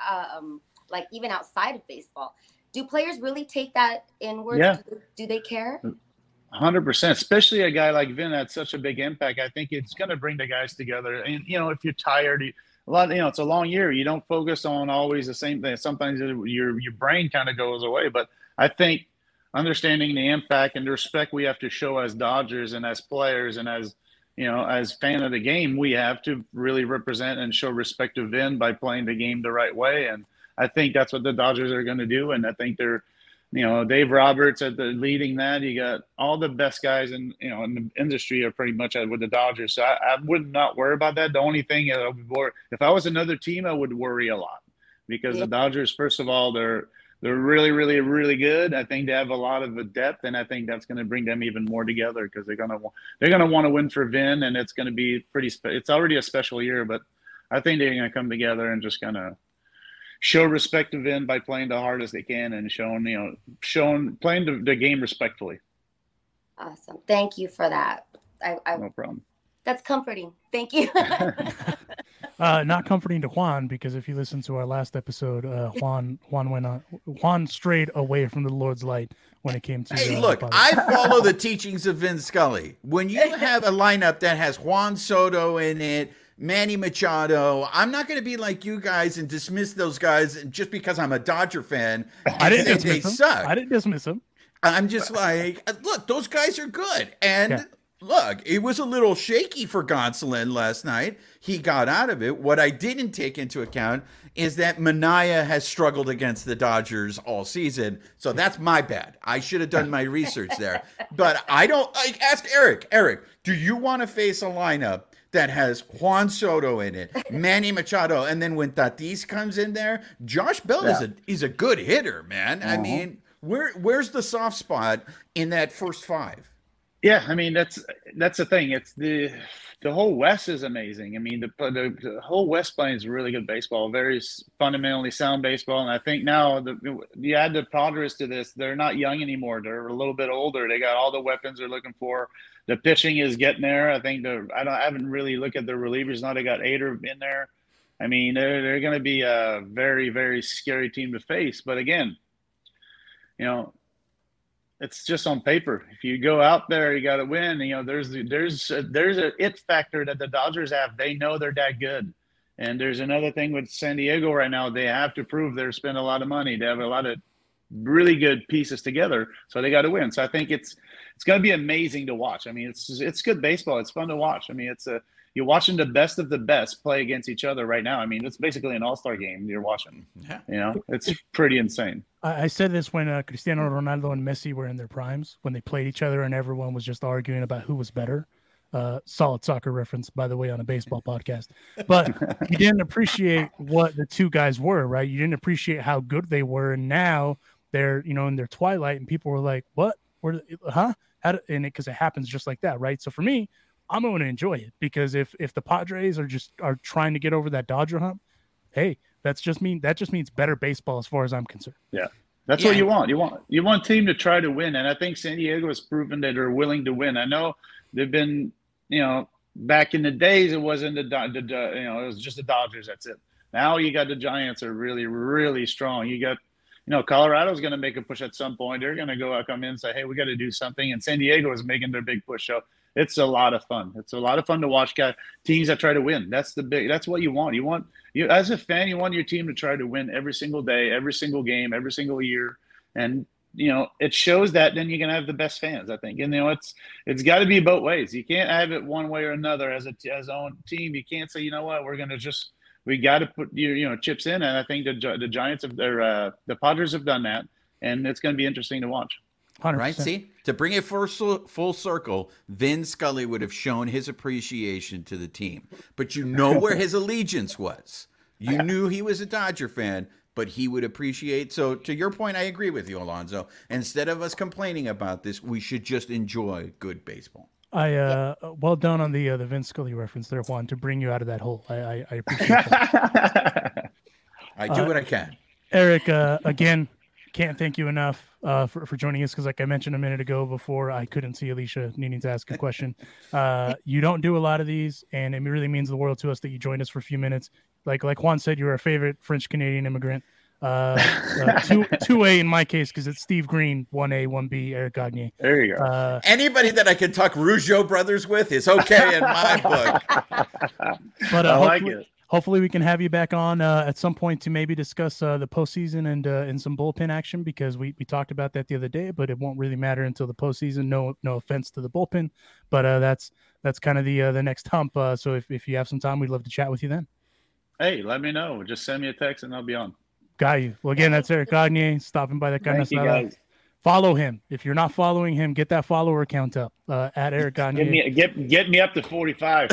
like even outside of baseball. Do players really take that inward? Yeah. Do they care? 100%, especially a guy like Vin had such a big impact. I think it's going to bring the guys together. And, if you're tired, it's a long year. You don't focus on always the same thing. Sometimes your brain kind of goes away. But I think understanding the impact and the respect we have to show as Dodgers and as players and as fan of the game, we have to really represent and show respect to Vin by playing the game the right way. And I think that's what the Dodgers are going to do. And I think they're, Dave Roberts leading that. You got all the best guys in the industry are pretty much with the Dodgers. So I would not worry about that. The only thing if I was another team, I would worry a lot because the Dodgers, first of all, they're really, really, really good. I think they have a lot of depth, and I think that's going to bring them even more together because they're going to want to win for Vin, and it's going to be it's already a special year, but I think they're going to come together and just kind of show respect to Vin by playing the hardest they can and playing the game respectfully. Awesome. Thank you for that. No problem. That's comforting. Thank you. Not comforting to Juan, because if you listen to our last episode, Juan strayed away from the Lord's light when it came to. Hey, look, I follow the teachings of Vin Scully. When you have a lineup that has Juan Soto in it, Manny Machado, I'm not going to be like you guys and dismiss those guys just because I'm a Dodger fan. I didn't dismiss them. Suck. I didn't dismiss them. I'm just like, look, those guys are good. And look, it was a little shaky for Gonsolin last night. He got out of it. What I didn't take into account is that Minaya has struggled against the Dodgers all season. So that's my bad. I should have done my research there. But I don't ask Eric. Eric, do you want to face a lineup that has Juan Soto in it, Manny Machado, and then when Tatis comes in there, Josh Bell is a good hitter, man. I mean, where's the soft spot in that first five? Yeah, I mean that's the thing. It's the whole West is amazing. I mean the whole West playing is really good baseball, very fundamentally sound baseball. And I think now you add the Padres to this. They're not young anymore. They're a little bit older. They got all the weapons they're looking for. The pitching is getting there. I think I haven't really looked at the relievers now. They got Ader in there. I mean they're going to be a very, very scary team to face. But again, it's just on paper. If you go out there, you got to win. There's a it factor that the Dodgers have. They know they're that good. And there's another thing with San Diego right now. They have to prove they're spending a lot of money. They have a lot of really good pieces together, so they got to win. So I think it's going to be amazing to watch. I mean, it's good baseball. It's fun to watch. I mean, you're watching the best of the best play against each other right now. I mean, it's basically an all-star game you're watching. Yeah. It's pretty insane. I said this when Cristiano Ronaldo and Messi were in their primes, when they played each other and everyone was just arguing about who was better. Solid soccer reference, by the way, on a baseball podcast. But you didn't appreciate what the two guys were, right? You didn't appreciate how good they were. And now they're, in their twilight, and people were like, what? Huh? Because it happens just like that, right? So for me, I'm going to enjoy it, because if the Padres are trying to get over that Dodger hump, hey, that just means better baseball as far as I'm concerned. Yeah. That's what you want. You want a team to try to win. And I think San Diego has proven that they're willing to win. I know they've been, back in the days, it wasn't it was just the Dodgers. That's it. Now you got the Giants are really, really strong. You got, Colorado's going to make a push at some point. They're going to come in and say, hey, we got to do something. And San Diego is making their big push. So it's a lot of fun. It's a lot of fun to watch teams that try to win. That's what you want. You as a fan, you want your team to try to win every single day, every single game, every single year. And, it shows that then you're going to have the best fans, I think. And, it's got to be both ways. You can't have it one way or another as own team. You can't say, we got to put chips in. And I think the Giants the Padres have done that, and it's going to be interesting to watch. 100%. Right? See, to bring it full circle, Vin Scully would have shown his appreciation to the team, but where his allegiance was. You knew he was a Dodger fan, but he would appreciate. So to your point, I agree with you, Alonso. Instead of us complaining about this, we should just enjoy good baseball. Well done on the Vin Scully reference there, Juan, to bring you out of that hole. I appreciate that. I do what I can. Eric, again, can't thank you enough for joining us, because like I mentioned a minute ago before, I couldn't see Alicia needing to ask a question. You don't do a lot of these, and it really means the world to us that you joined us for a few minutes. Like Juan said, you're our favorite French-Canadian immigrant. 2A in my case because it's Steve Green, 1A, 1B, Eric Gagne. There you go. Anybody that I can talk Rougeau brothers with is okay in my book. But I like it. Hopefully we can have you back on at some point to maybe discuss the postseason and some bullpen action, because we talked about that the other day, but it won't really matter until the postseason. No offense to the bullpen, but that's kind of the next hump. So if you have some time, we'd love to chat with you then. Hey, let me know. Just send me a text and I'll be on. Got you. Well, again, that's Eric Gagne stopping by the Carne Thank you, Asada. guys. Follow him. If you're not following him, get that follower count up at Eric Gagne. Get me up to 45.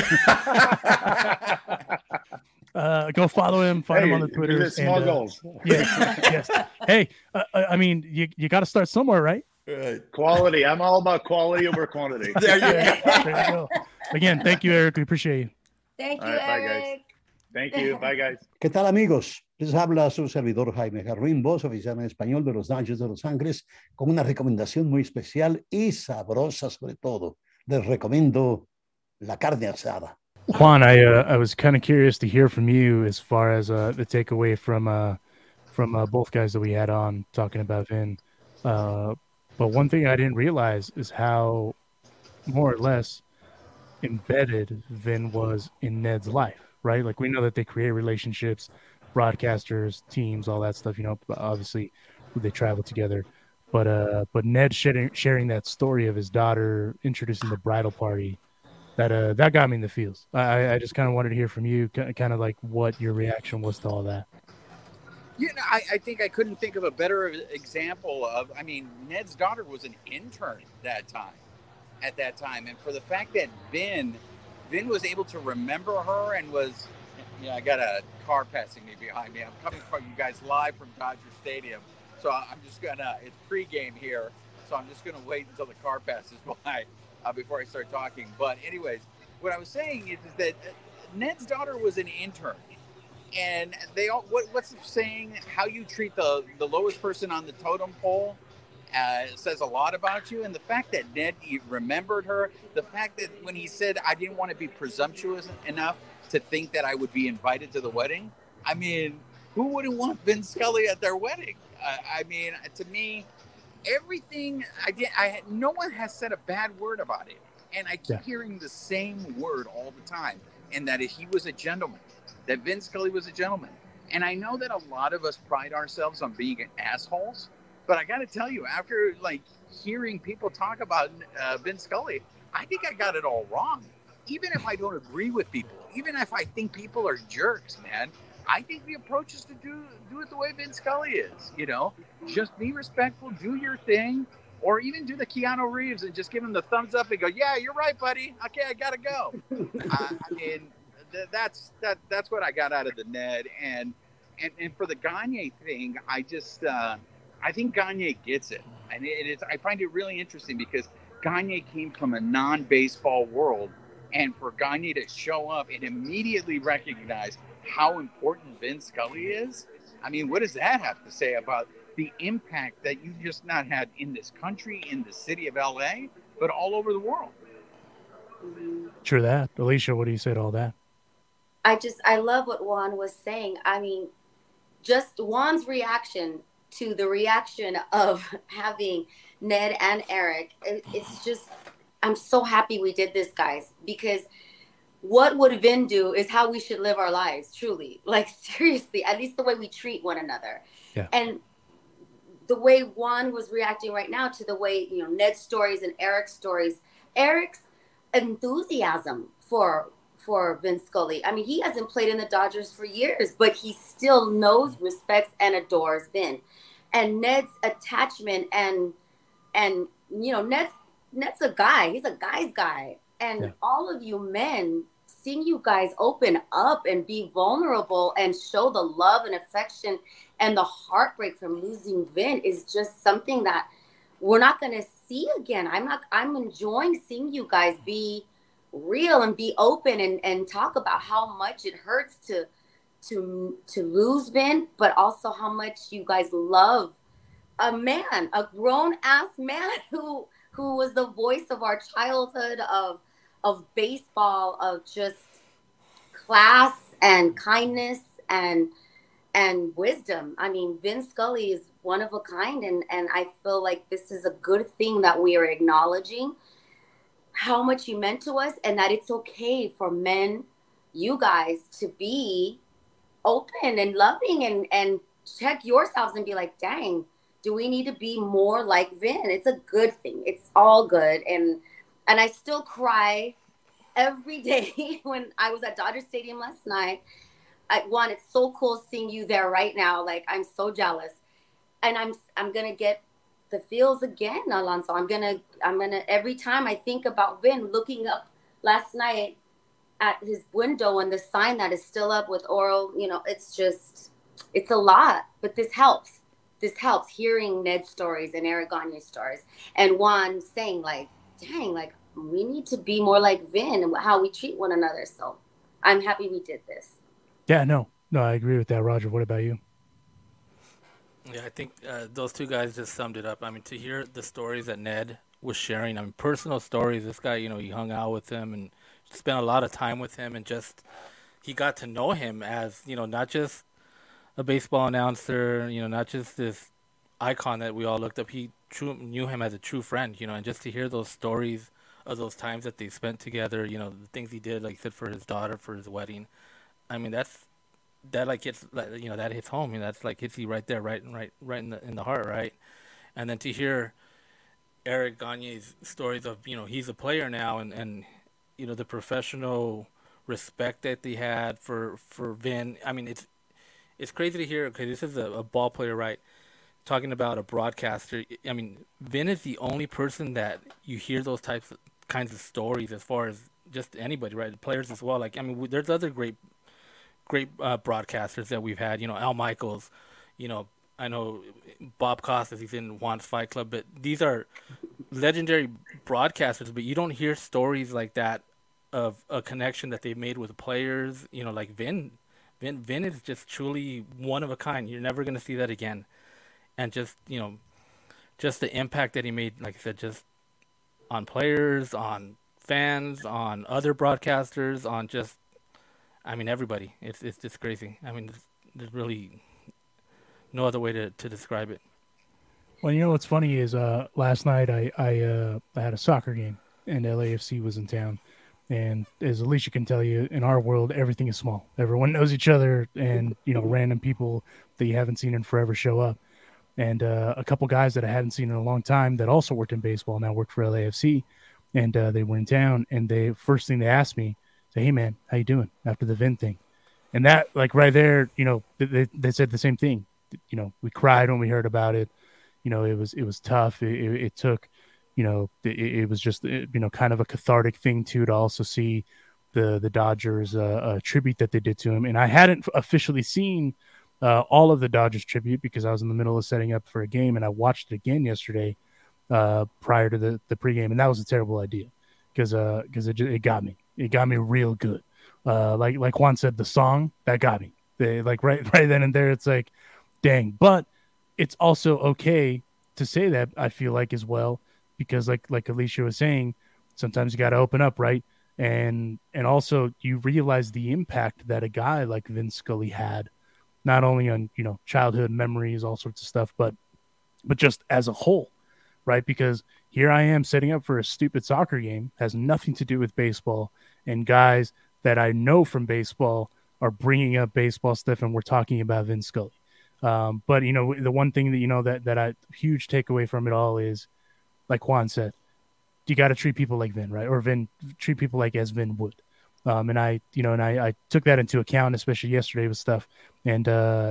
Go follow him. Find him on the Twitter. Small goals. Yes. Hey, I mean, you got to start somewhere, right? Quality. I'm all about quality over quantity. There you go. Again, thank you, Eric. We appreciate you. Thank you, All right, bye, Eric. guys. Thank you. Bye, guys. ¿Qué tal, amigos? Les habla su servidor Jaime Jarrín, voz oficial en español de los Dodgers de Los Ángeles, con una recomendación muy especial y sabrosa sobre todo. Les recomiendo la carne asada. Juan, I was kind of curious to hear from you as far as the takeaway from both guys that we had on talking about Vin. But one thing I didn't realize is how more or less embedded Vin was in Ned's life, right? Like, we know that they create relationships, broadcasters, teams, all that stuff, obviously they travel together. But Ned sharing that story of his daughter introducing the bridal party, that got me in the feels. I just kind of wanted to hear from you, kind of like what your reaction was to all that. I think I couldn't think of a better example of, Ned's daughter was an intern at that time. And for the fact that Vin was able to remember her and was, I got a car passing me behind me. I'm coming from you guys live from Dodger Stadium. So I'm just it's pregame here. So I'm just going to wait until the car passes by before I start talking. But anyways, what I was saying is that Ned's daughter was an intern. And they all, what's the saying? How you treat the lowest person on the totem pole says a lot about you. And the fact that Ned remembered her, the fact that when he said, I didn't want to be presumptuous enough to think that I would be invited to the wedding. Who wouldn't want Vin Scully at their wedding? To me, everything I did, no one has said a bad word about it. And I keep hearing the same word all the time. And that he was a gentleman. That Vin Scully was a gentleman. And I know that a lot of us pride ourselves on being assholes, but I got to tell you, after hearing people talk about Vin Scully, I think I got it all wrong. Even if I don't agree with people, even if I think people are jerks, man, I think the approach is to do it the way Vin Scully is, just be respectful, do your thing, or even do the Keanu Reeves and just give him the thumbs up and go, yeah, you're right, buddy. Okay, I got to go. That's what I got out of the Ned, and for the Gagne thing, I think Gagne gets it, and I find it really interesting because Gagne came from a non-baseball world, and for Gagne to show up and immediately recognize how important Vin Scully is, what does that have to say about the impact that you just not had in this country, in the city of LA, but all over the world? True that. Alicia, what do you say to all that? I love what Juan was saying. Just Juan's reaction to the reaction of having Ned and Eric. It's just, I'm so happy we did this, guys, because what would Vin do is how we should live our lives, truly. Seriously, at least the way we treat one another. Yeah. And the way Juan was reacting right now to the way, Ned's stories and Eric's stories, Eric's enthusiasm for Vin Scully. He hasn't played in the Dodgers for years, but he still knows, respects, and adores Vin. And Ned's attachment and Ned's a guy. He's a guy's guy. And all of you men, seeing you guys open up and be vulnerable and show the love and affection and the heartbreak from losing Vin is just something that we're not going to see again. I'm enjoying seeing you guys be real and be open and talk about how much it hurts to lose Vin, but also how much you guys love a grown ass man who was the voice of our childhood, of baseball, of just class and kindness and and wisdom. I mean, Vin Scully is one of a kind, and I feel like this is a good thing that we are acknowledging how much he meant to us, and that it's okay for men, you guys, to be open and loving and check yourselves and be like, dang, do we need to be more like Vin? It's a good thing. It's all good. And I still cry every day when I was at Dodger Stadium last night. It's so cool seeing you there right now. Like, I'm so jealous. And I'm going to get the feels again, Alonso. I'm gonna every time I think about Vin, looking up last night at his window and the sign that is still up with Oral, it's a lot, but this helps hearing Ned's stories and Eric Gagne's stories, and Juan saying like, dang, like we need to be more like Vin and how we treat one another. So I'm happy we did this. Yeah, no, I agree with that. Roger, what about you? Yeah, I think those two guys just summed it up. I mean, to hear the stories that Ned was sharing, I mean, personal stories. This guy, he hung out with him and spent a lot of time with him, and just he got to know him as, not just a baseball announcer, not just this icon that we all looked up. He knew him as a true friend, and just to hear those stories of those times that they spent together, the things he did, like he said, for his daughter, for his wedding. I mean, that like hits, that hits home. That's like hits you right there, right in the heart, right? And then to hear Eric Gagne's stories of, he's a player now, and the professional respect that they had for Vin. I mean, it's crazy to hear, because this is a ball player, right? Talking about a broadcaster. I mean, Vin is the only person that you hear those kinds of stories, as far as just anybody, right? Players as well. Like, I mean, there's other great broadcasters that we've had, Al Michaels, I know Bob Costas, he's in Juan's Fight Club, but these are legendary broadcasters, but you don't hear stories like that of a connection that they've made with players, like Vin. Vin is just truly one of a kind. You're never going to see that again. And just, just the impact that he made, like I said, just on players, on fans, on other broadcasters, on just, I mean, everybody. It's just crazy. I mean, there's really no other way to describe it. Well, what's funny is last night I had a soccer game, and LAFC was in town. And as Alicia can tell you, in our world, everything is small. Everyone knows each other, and random people that you haven't seen in forever show up. And a couple guys that I hadn't seen in a long time that also worked in baseball now work for LAFC, and they were in town. And first thing they asked me, say, "Hey man, how you doing?" After the Vin thing, and that, like, right there, they said the same thing. We cried when we heard about it. It was tough. It took, it was just, kind of a cathartic thing too, to also see the Dodgers tribute that they did to him. And I hadn't officially seen all of the Dodgers tribute, because I was in the middle of setting up for a game, and I watched it again yesterday prior to the pregame, and that was a terrible idea, because it got me. It got me real good. Like Juan said, the song that got me. Like right then and there, it's like, dang. But it's also okay to say that, I feel like, as well, because like Alicia was saying, sometimes you got to open up, right? And also you realize the impact that a guy like Vin Scully had, not only on childhood memories, all sorts of stuff, but just as a whole, right? Because here I am setting up for a stupid soccer game, has nothing to do with baseball, and guys that I know from baseball are bringing up baseball stuff, and we're talking about Vin Scully. But the one thing that that I huge takeaway from it all is, like Juan said, you got to treat people like Vin, right? Or treat people like as Vin would. And I took that into account, especially yesterday with stuff, and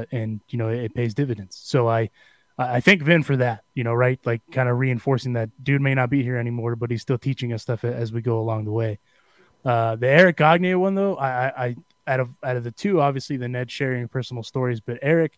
it pays dividends. So I thank Vin for that, right? Like, kind of reinforcing that dude may not be here anymore, but he's still teaching us stuff as we go along the way. The Eric Gagne one, though, I out of the two, obviously the Ned sharing personal stories, but Eric,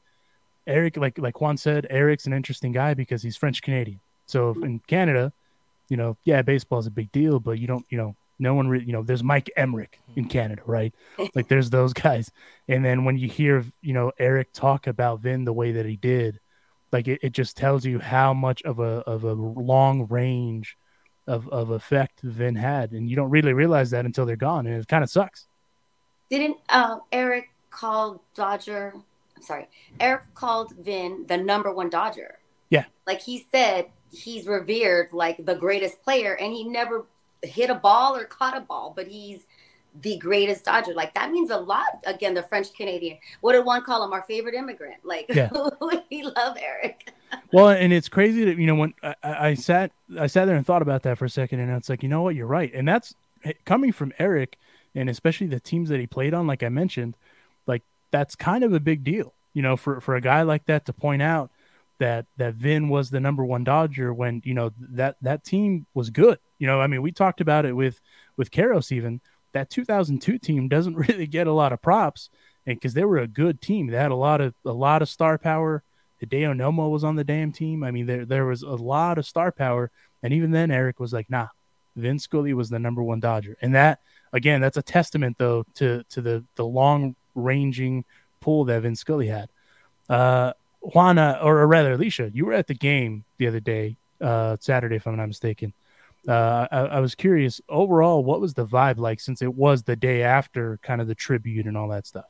like Juan said, Eric's an interesting guy because he's French Canadian. So in Canada, baseball is a big deal, but you don't, no one, there's Mike Emmerich in Canada, right? Like, there's those guys. And then when you hear, Eric talk about Vin the way that he did, like, it just tells you how much of a long range of effect Vin had. And you don't really realize that until they're gone. And it kind of sucks. Didn't Eric call Dodger Eric called Vin the #1 Dodger. Yeah. Like he said, he's revered like the greatest player, and he never hit a ball or caught a ball, but he's the greatest Dodger. Like that means a lot. Again, the French Canadian. What did Juan call him? Our favorite immigrant. Like we love Eric. Well, and it's crazy that, you know, when I sat there and thought about that for a second, and it's like, you know what, you're right. And that's coming from Eric, and especially the teams that he played on, like I mentioned, like that's kind of a big deal, you know, for a guy like that to point out that Vin was the #1 Dodger when, you know, that team was good. You know, I mean, we talked about it with Karros even. That 2002 team doesn't really get a lot of props, and because they were a good team. They had a lot of star power. Hideo Nomo was on the damn team. I mean, there was a lot of star power, and even then Eric was like, nah, Vin Scully was the #1 Dodger. And that, again, that's a testament, though, to the long-ranging pull that Vin Scully had. Juana, or rather, Alicia, you were at the game the other day, Saturday, if I'm not mistaken. I was curious, overall, what was the vibe like, since it was the day after kind of the tribute and all that stuff?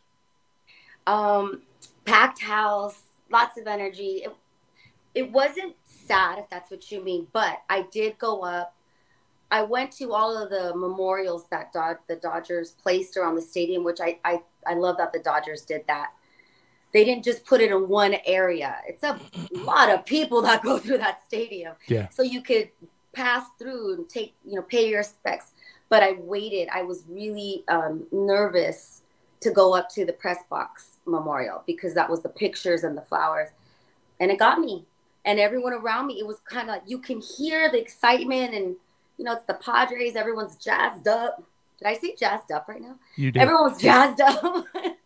Packed house, lots of energy. It wasn't sad, if that's what you mean, but I did go up. I went to all of the memorials that the Dodgers placed around the stadium, which I love that the Dodgers did that. They didn't just put it in one area. It's a lot of people that go through that stadium. Yeah. So you could pass through and pay your respects. But I waited. I was really nervous to go up to the press box memorial because that was the pictures and the flowers. And it got me. And everyone around me, it was kind of like you can hear the excitement, and, you know, it's the Padres. Everyone's jazzed up. Did I say jazzed up right now? You did. Everyone was jazzed up.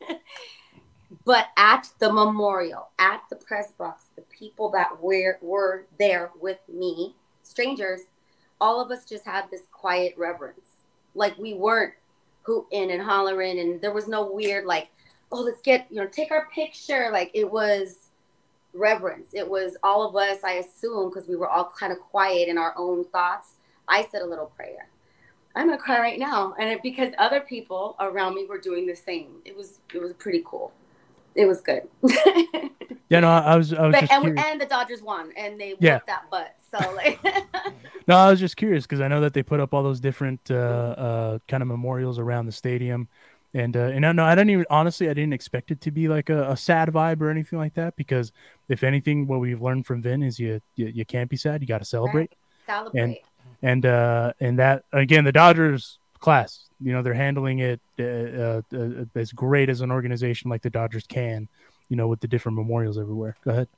But at the memorial, at the press box, the people that were there with me, strangers, all of us just had this quiet reverence. Like we weren't hooting and hollering, and there was no weird like, oh, let's get, take our picture. Like it was reverence. It was all of us, I assume, because we were all kind of quiet in our own thoughts. I said a little prayer. I'm gonna cry right now, and because other people around me were doing the same. It was pretty cool. It was good. Yeah, no, I was just curious. And the Dodgers won, and they whooped that butt. So like, no, I was just curious because I know that they put up all those different kind of memorials around the stadium, and no, I didn't expect it to be like a sad vibe or anything like that, because if anything, what we've learned from Vin is you can't be sad. You got to celebrate. Right. Celebrate. And that, again, the Dodgers class, they're handling it as great as an organization like the Dodgers can, with the different memorials everywhere. Go ahead.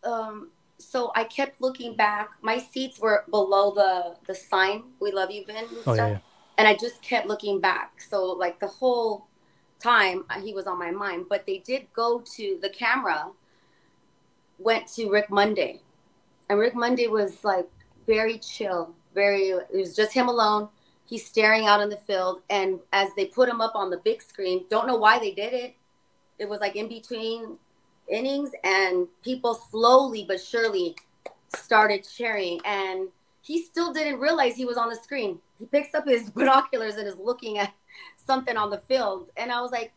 So I kept looking back. My seats were below the sign, "We love you, Vin," and stuff. Yeah. And I just kept looking back. So like the whole time he was on my mind, but they did go to the camera, went to Rick Monday, and Rick Monday was like very chill. It was just him alone. He's staring out in the field. And as they put him up on the big screen, don't know why they did it. It was like in between innings, and people slowly but surely started cheering. And he still didn't realize he was on the screen. He picks up his binoculars and is looking at something on the field. And I was like,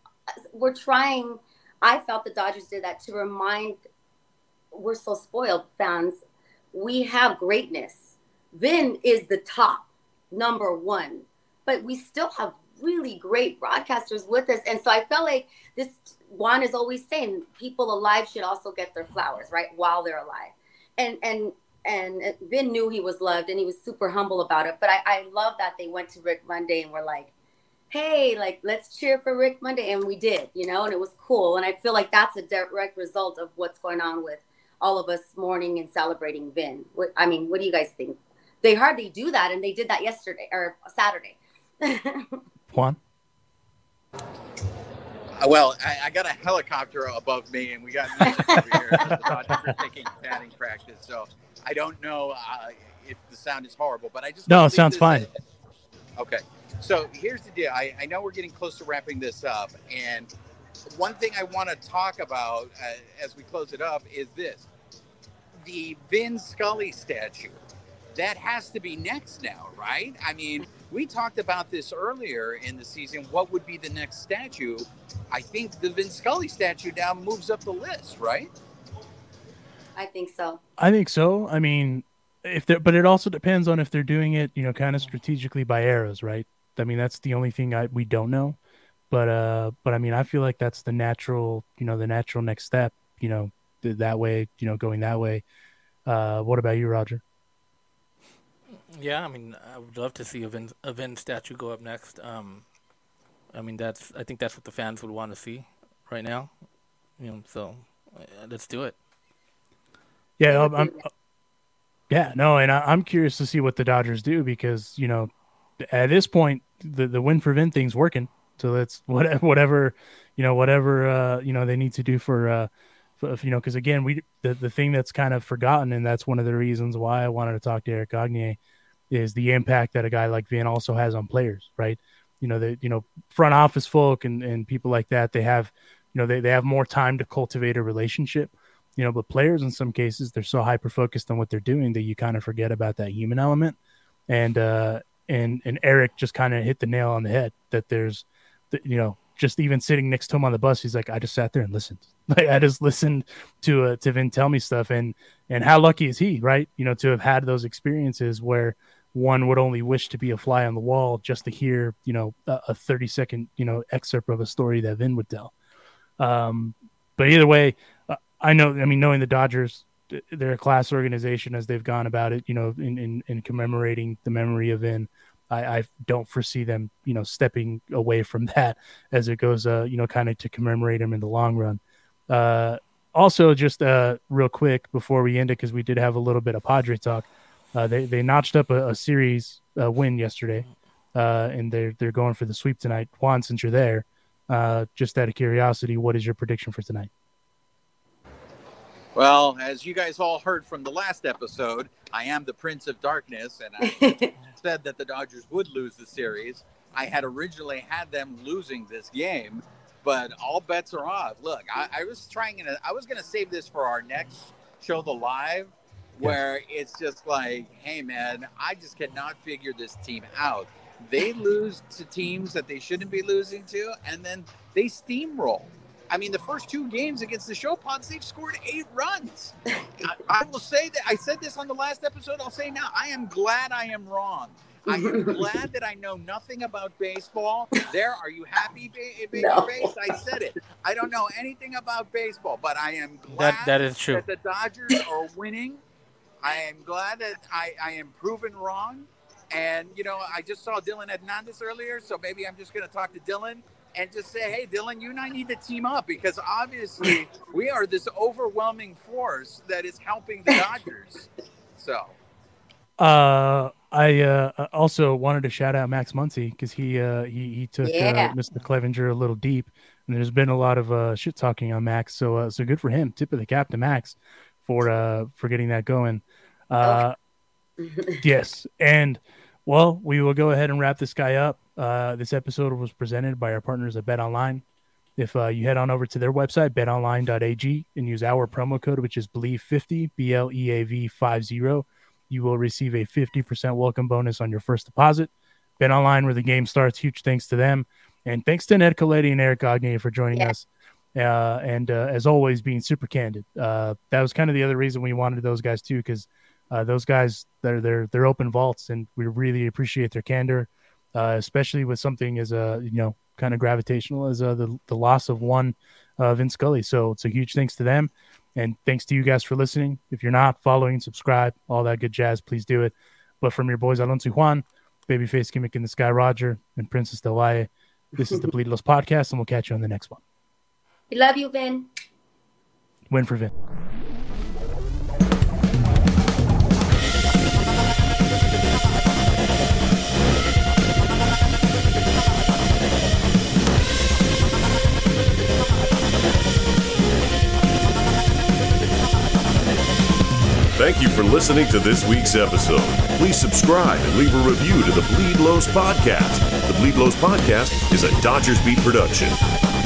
I felt the Dodgers did that to remind, we're so spoiled fans. We have greatness. Vin is the top #1, but we still have really great broadcasters with us. And so I felt like this, Juan is always saying people alive should also get their flowers, right, while they're alive. And Vin knew he was loved, and he was super humble about it. But I love that they went to Rick Monday and were like, hey, like, let's cheer for Rick Monday. And we did, and it was cool. And I feel like that's a direct result of what's going on with all of us mourning and celebrating Vin. What do you guys think? They hardly do that, and they did that yesterday or Saturday. Juan? Well, I got a helicopter above me, and we got music over here. The Dodgers are taking batting practice, so I don't know if the sound is horrible, but I just... No, it sounds fine. Okay. So here's the deal. I know we're getting close to wrapping this up, and one thing I want to talk about as we close it up is this. The Vin Scully statue. That has to be next now, right? I mean, we talked about this earlier in the season. What would be the next statue? I think the Vin Scully statue now moves up the list, right? I think so. I mean, but it also depends on if they're doing it, kind of strategically by eras, right? I mean, that's the only thing we don't know. But I mean, I feel like that's the natural next step, that way, going that way. What about you, Roger? Yeah, I mean, I would love to see a Vin statue go up next. I mean, I think that's what the fans would want to see right now. So let's do it. Yeah, I'm curious to see what the Dodgers do because, at this point, the win for Vin thing's working. So that's whatever they need to do for because again, the thing that's kind of forgotten, and that's one of the reasons why I wanted to talk to Eric Gagne, is the impact that a guy like Vin also has on players, right? Front office folk and people like that, they have, they have more time to cultivate a relationship, but players in some cases, they're so hyper focused on what they're doing that you kind of forget about that human element. And Eric just kind of hit the nail on the head that there's, just even sitting next to him on the bus, he's like, I just sat there and listened. Like I just listened to Vin tell me stuff, and how lucky is he, right? To have had those experiences where one would only wish to be a fly on the wall just to hear, a 30-second, excerpt of a story that Vin would tell. But either way, knowing the Dodgers, they're a class organization as they've gone about it, in commemorating the memory of Vin. I don't foresee them, stepping away from that as it goes, kind of to commemorate him in the long run. Also, just real quick before we end it, because we did have a little bit of Padre talk. They notched up a series win yesterday, and they're going for the sweep tonight. Juan, since you're there, just out of curiosity, what is your prediction for tonight? Well, as you guys all heard from the last episode, I am the Prince of Darkness, and I said that the Dodgers would lose the series. I had originally had them losing this game, but all bets are off. Look, I was going to save this for our next show, The Live, where it's just like, hey, man, I just cannot figure this team out. They lose to teams that they shouldn't be losing to, and then they steamroll. I mean, the first two games against the Chopins, they've scored 8 runs. I will say that I said this on the last episode. I'll say now, I am glad I am wrong. I am glad that I know nothing about baseball. Are you happy, baby face? I said it. I don't know anything about baseball, but I am glad that is true. That the Dodgers are winning. I am glad that I am proven wrong. And, I just saw Dylan Hernandez earlier, so maybe I'm just going to talk to Dylan and just say, hey, Dylan, you and I need to team up because obviously we are this overwhelming force that is helping the Dodgers. So. I also wanted to shout out Max Muncy because he took Mr. Clevenger a little deep, and there's been a lot of shit talking on Max. So good for him. Tip of the cap to Max for getting that going. Yes, and well, we will go ahead and wrap this guy up. This episode was presented by our partners at BetOnline. If you head on over to their website, betonline.ag, and use our promo code, which is BLEAV50, BLEAV50, you will receive a 50% welcome bonus on your first deposit. BetOnline, where the game starts. Huge thanks to them. And thanks to Ned Coletti and Eric Gagne for joining us. And as always, being super candid. That was kind of the other reason we wanted those guys too, because those guys, they're open vaults, and we really appreciate their candor, especially with something as kind of gravitational as the loss of one Vin Scully. So it's a huge thanks to them, and thanks to you guys for listening. If you're not following, subscribe, all that good jazz, please do it. But from your boys Alonso Juan, Babyface Gimmick in the Sky Roger, and Princess Del Valle, this is the Bleed Los Podcast, and we'll catch you on the next one. We love you, Vin. Win for Vin. Thank you for listening to this week's episode. Please subscribe and leave a review to the Bleed Los Podcast. The Bleed Los Podcast is a Dodgers Beat production.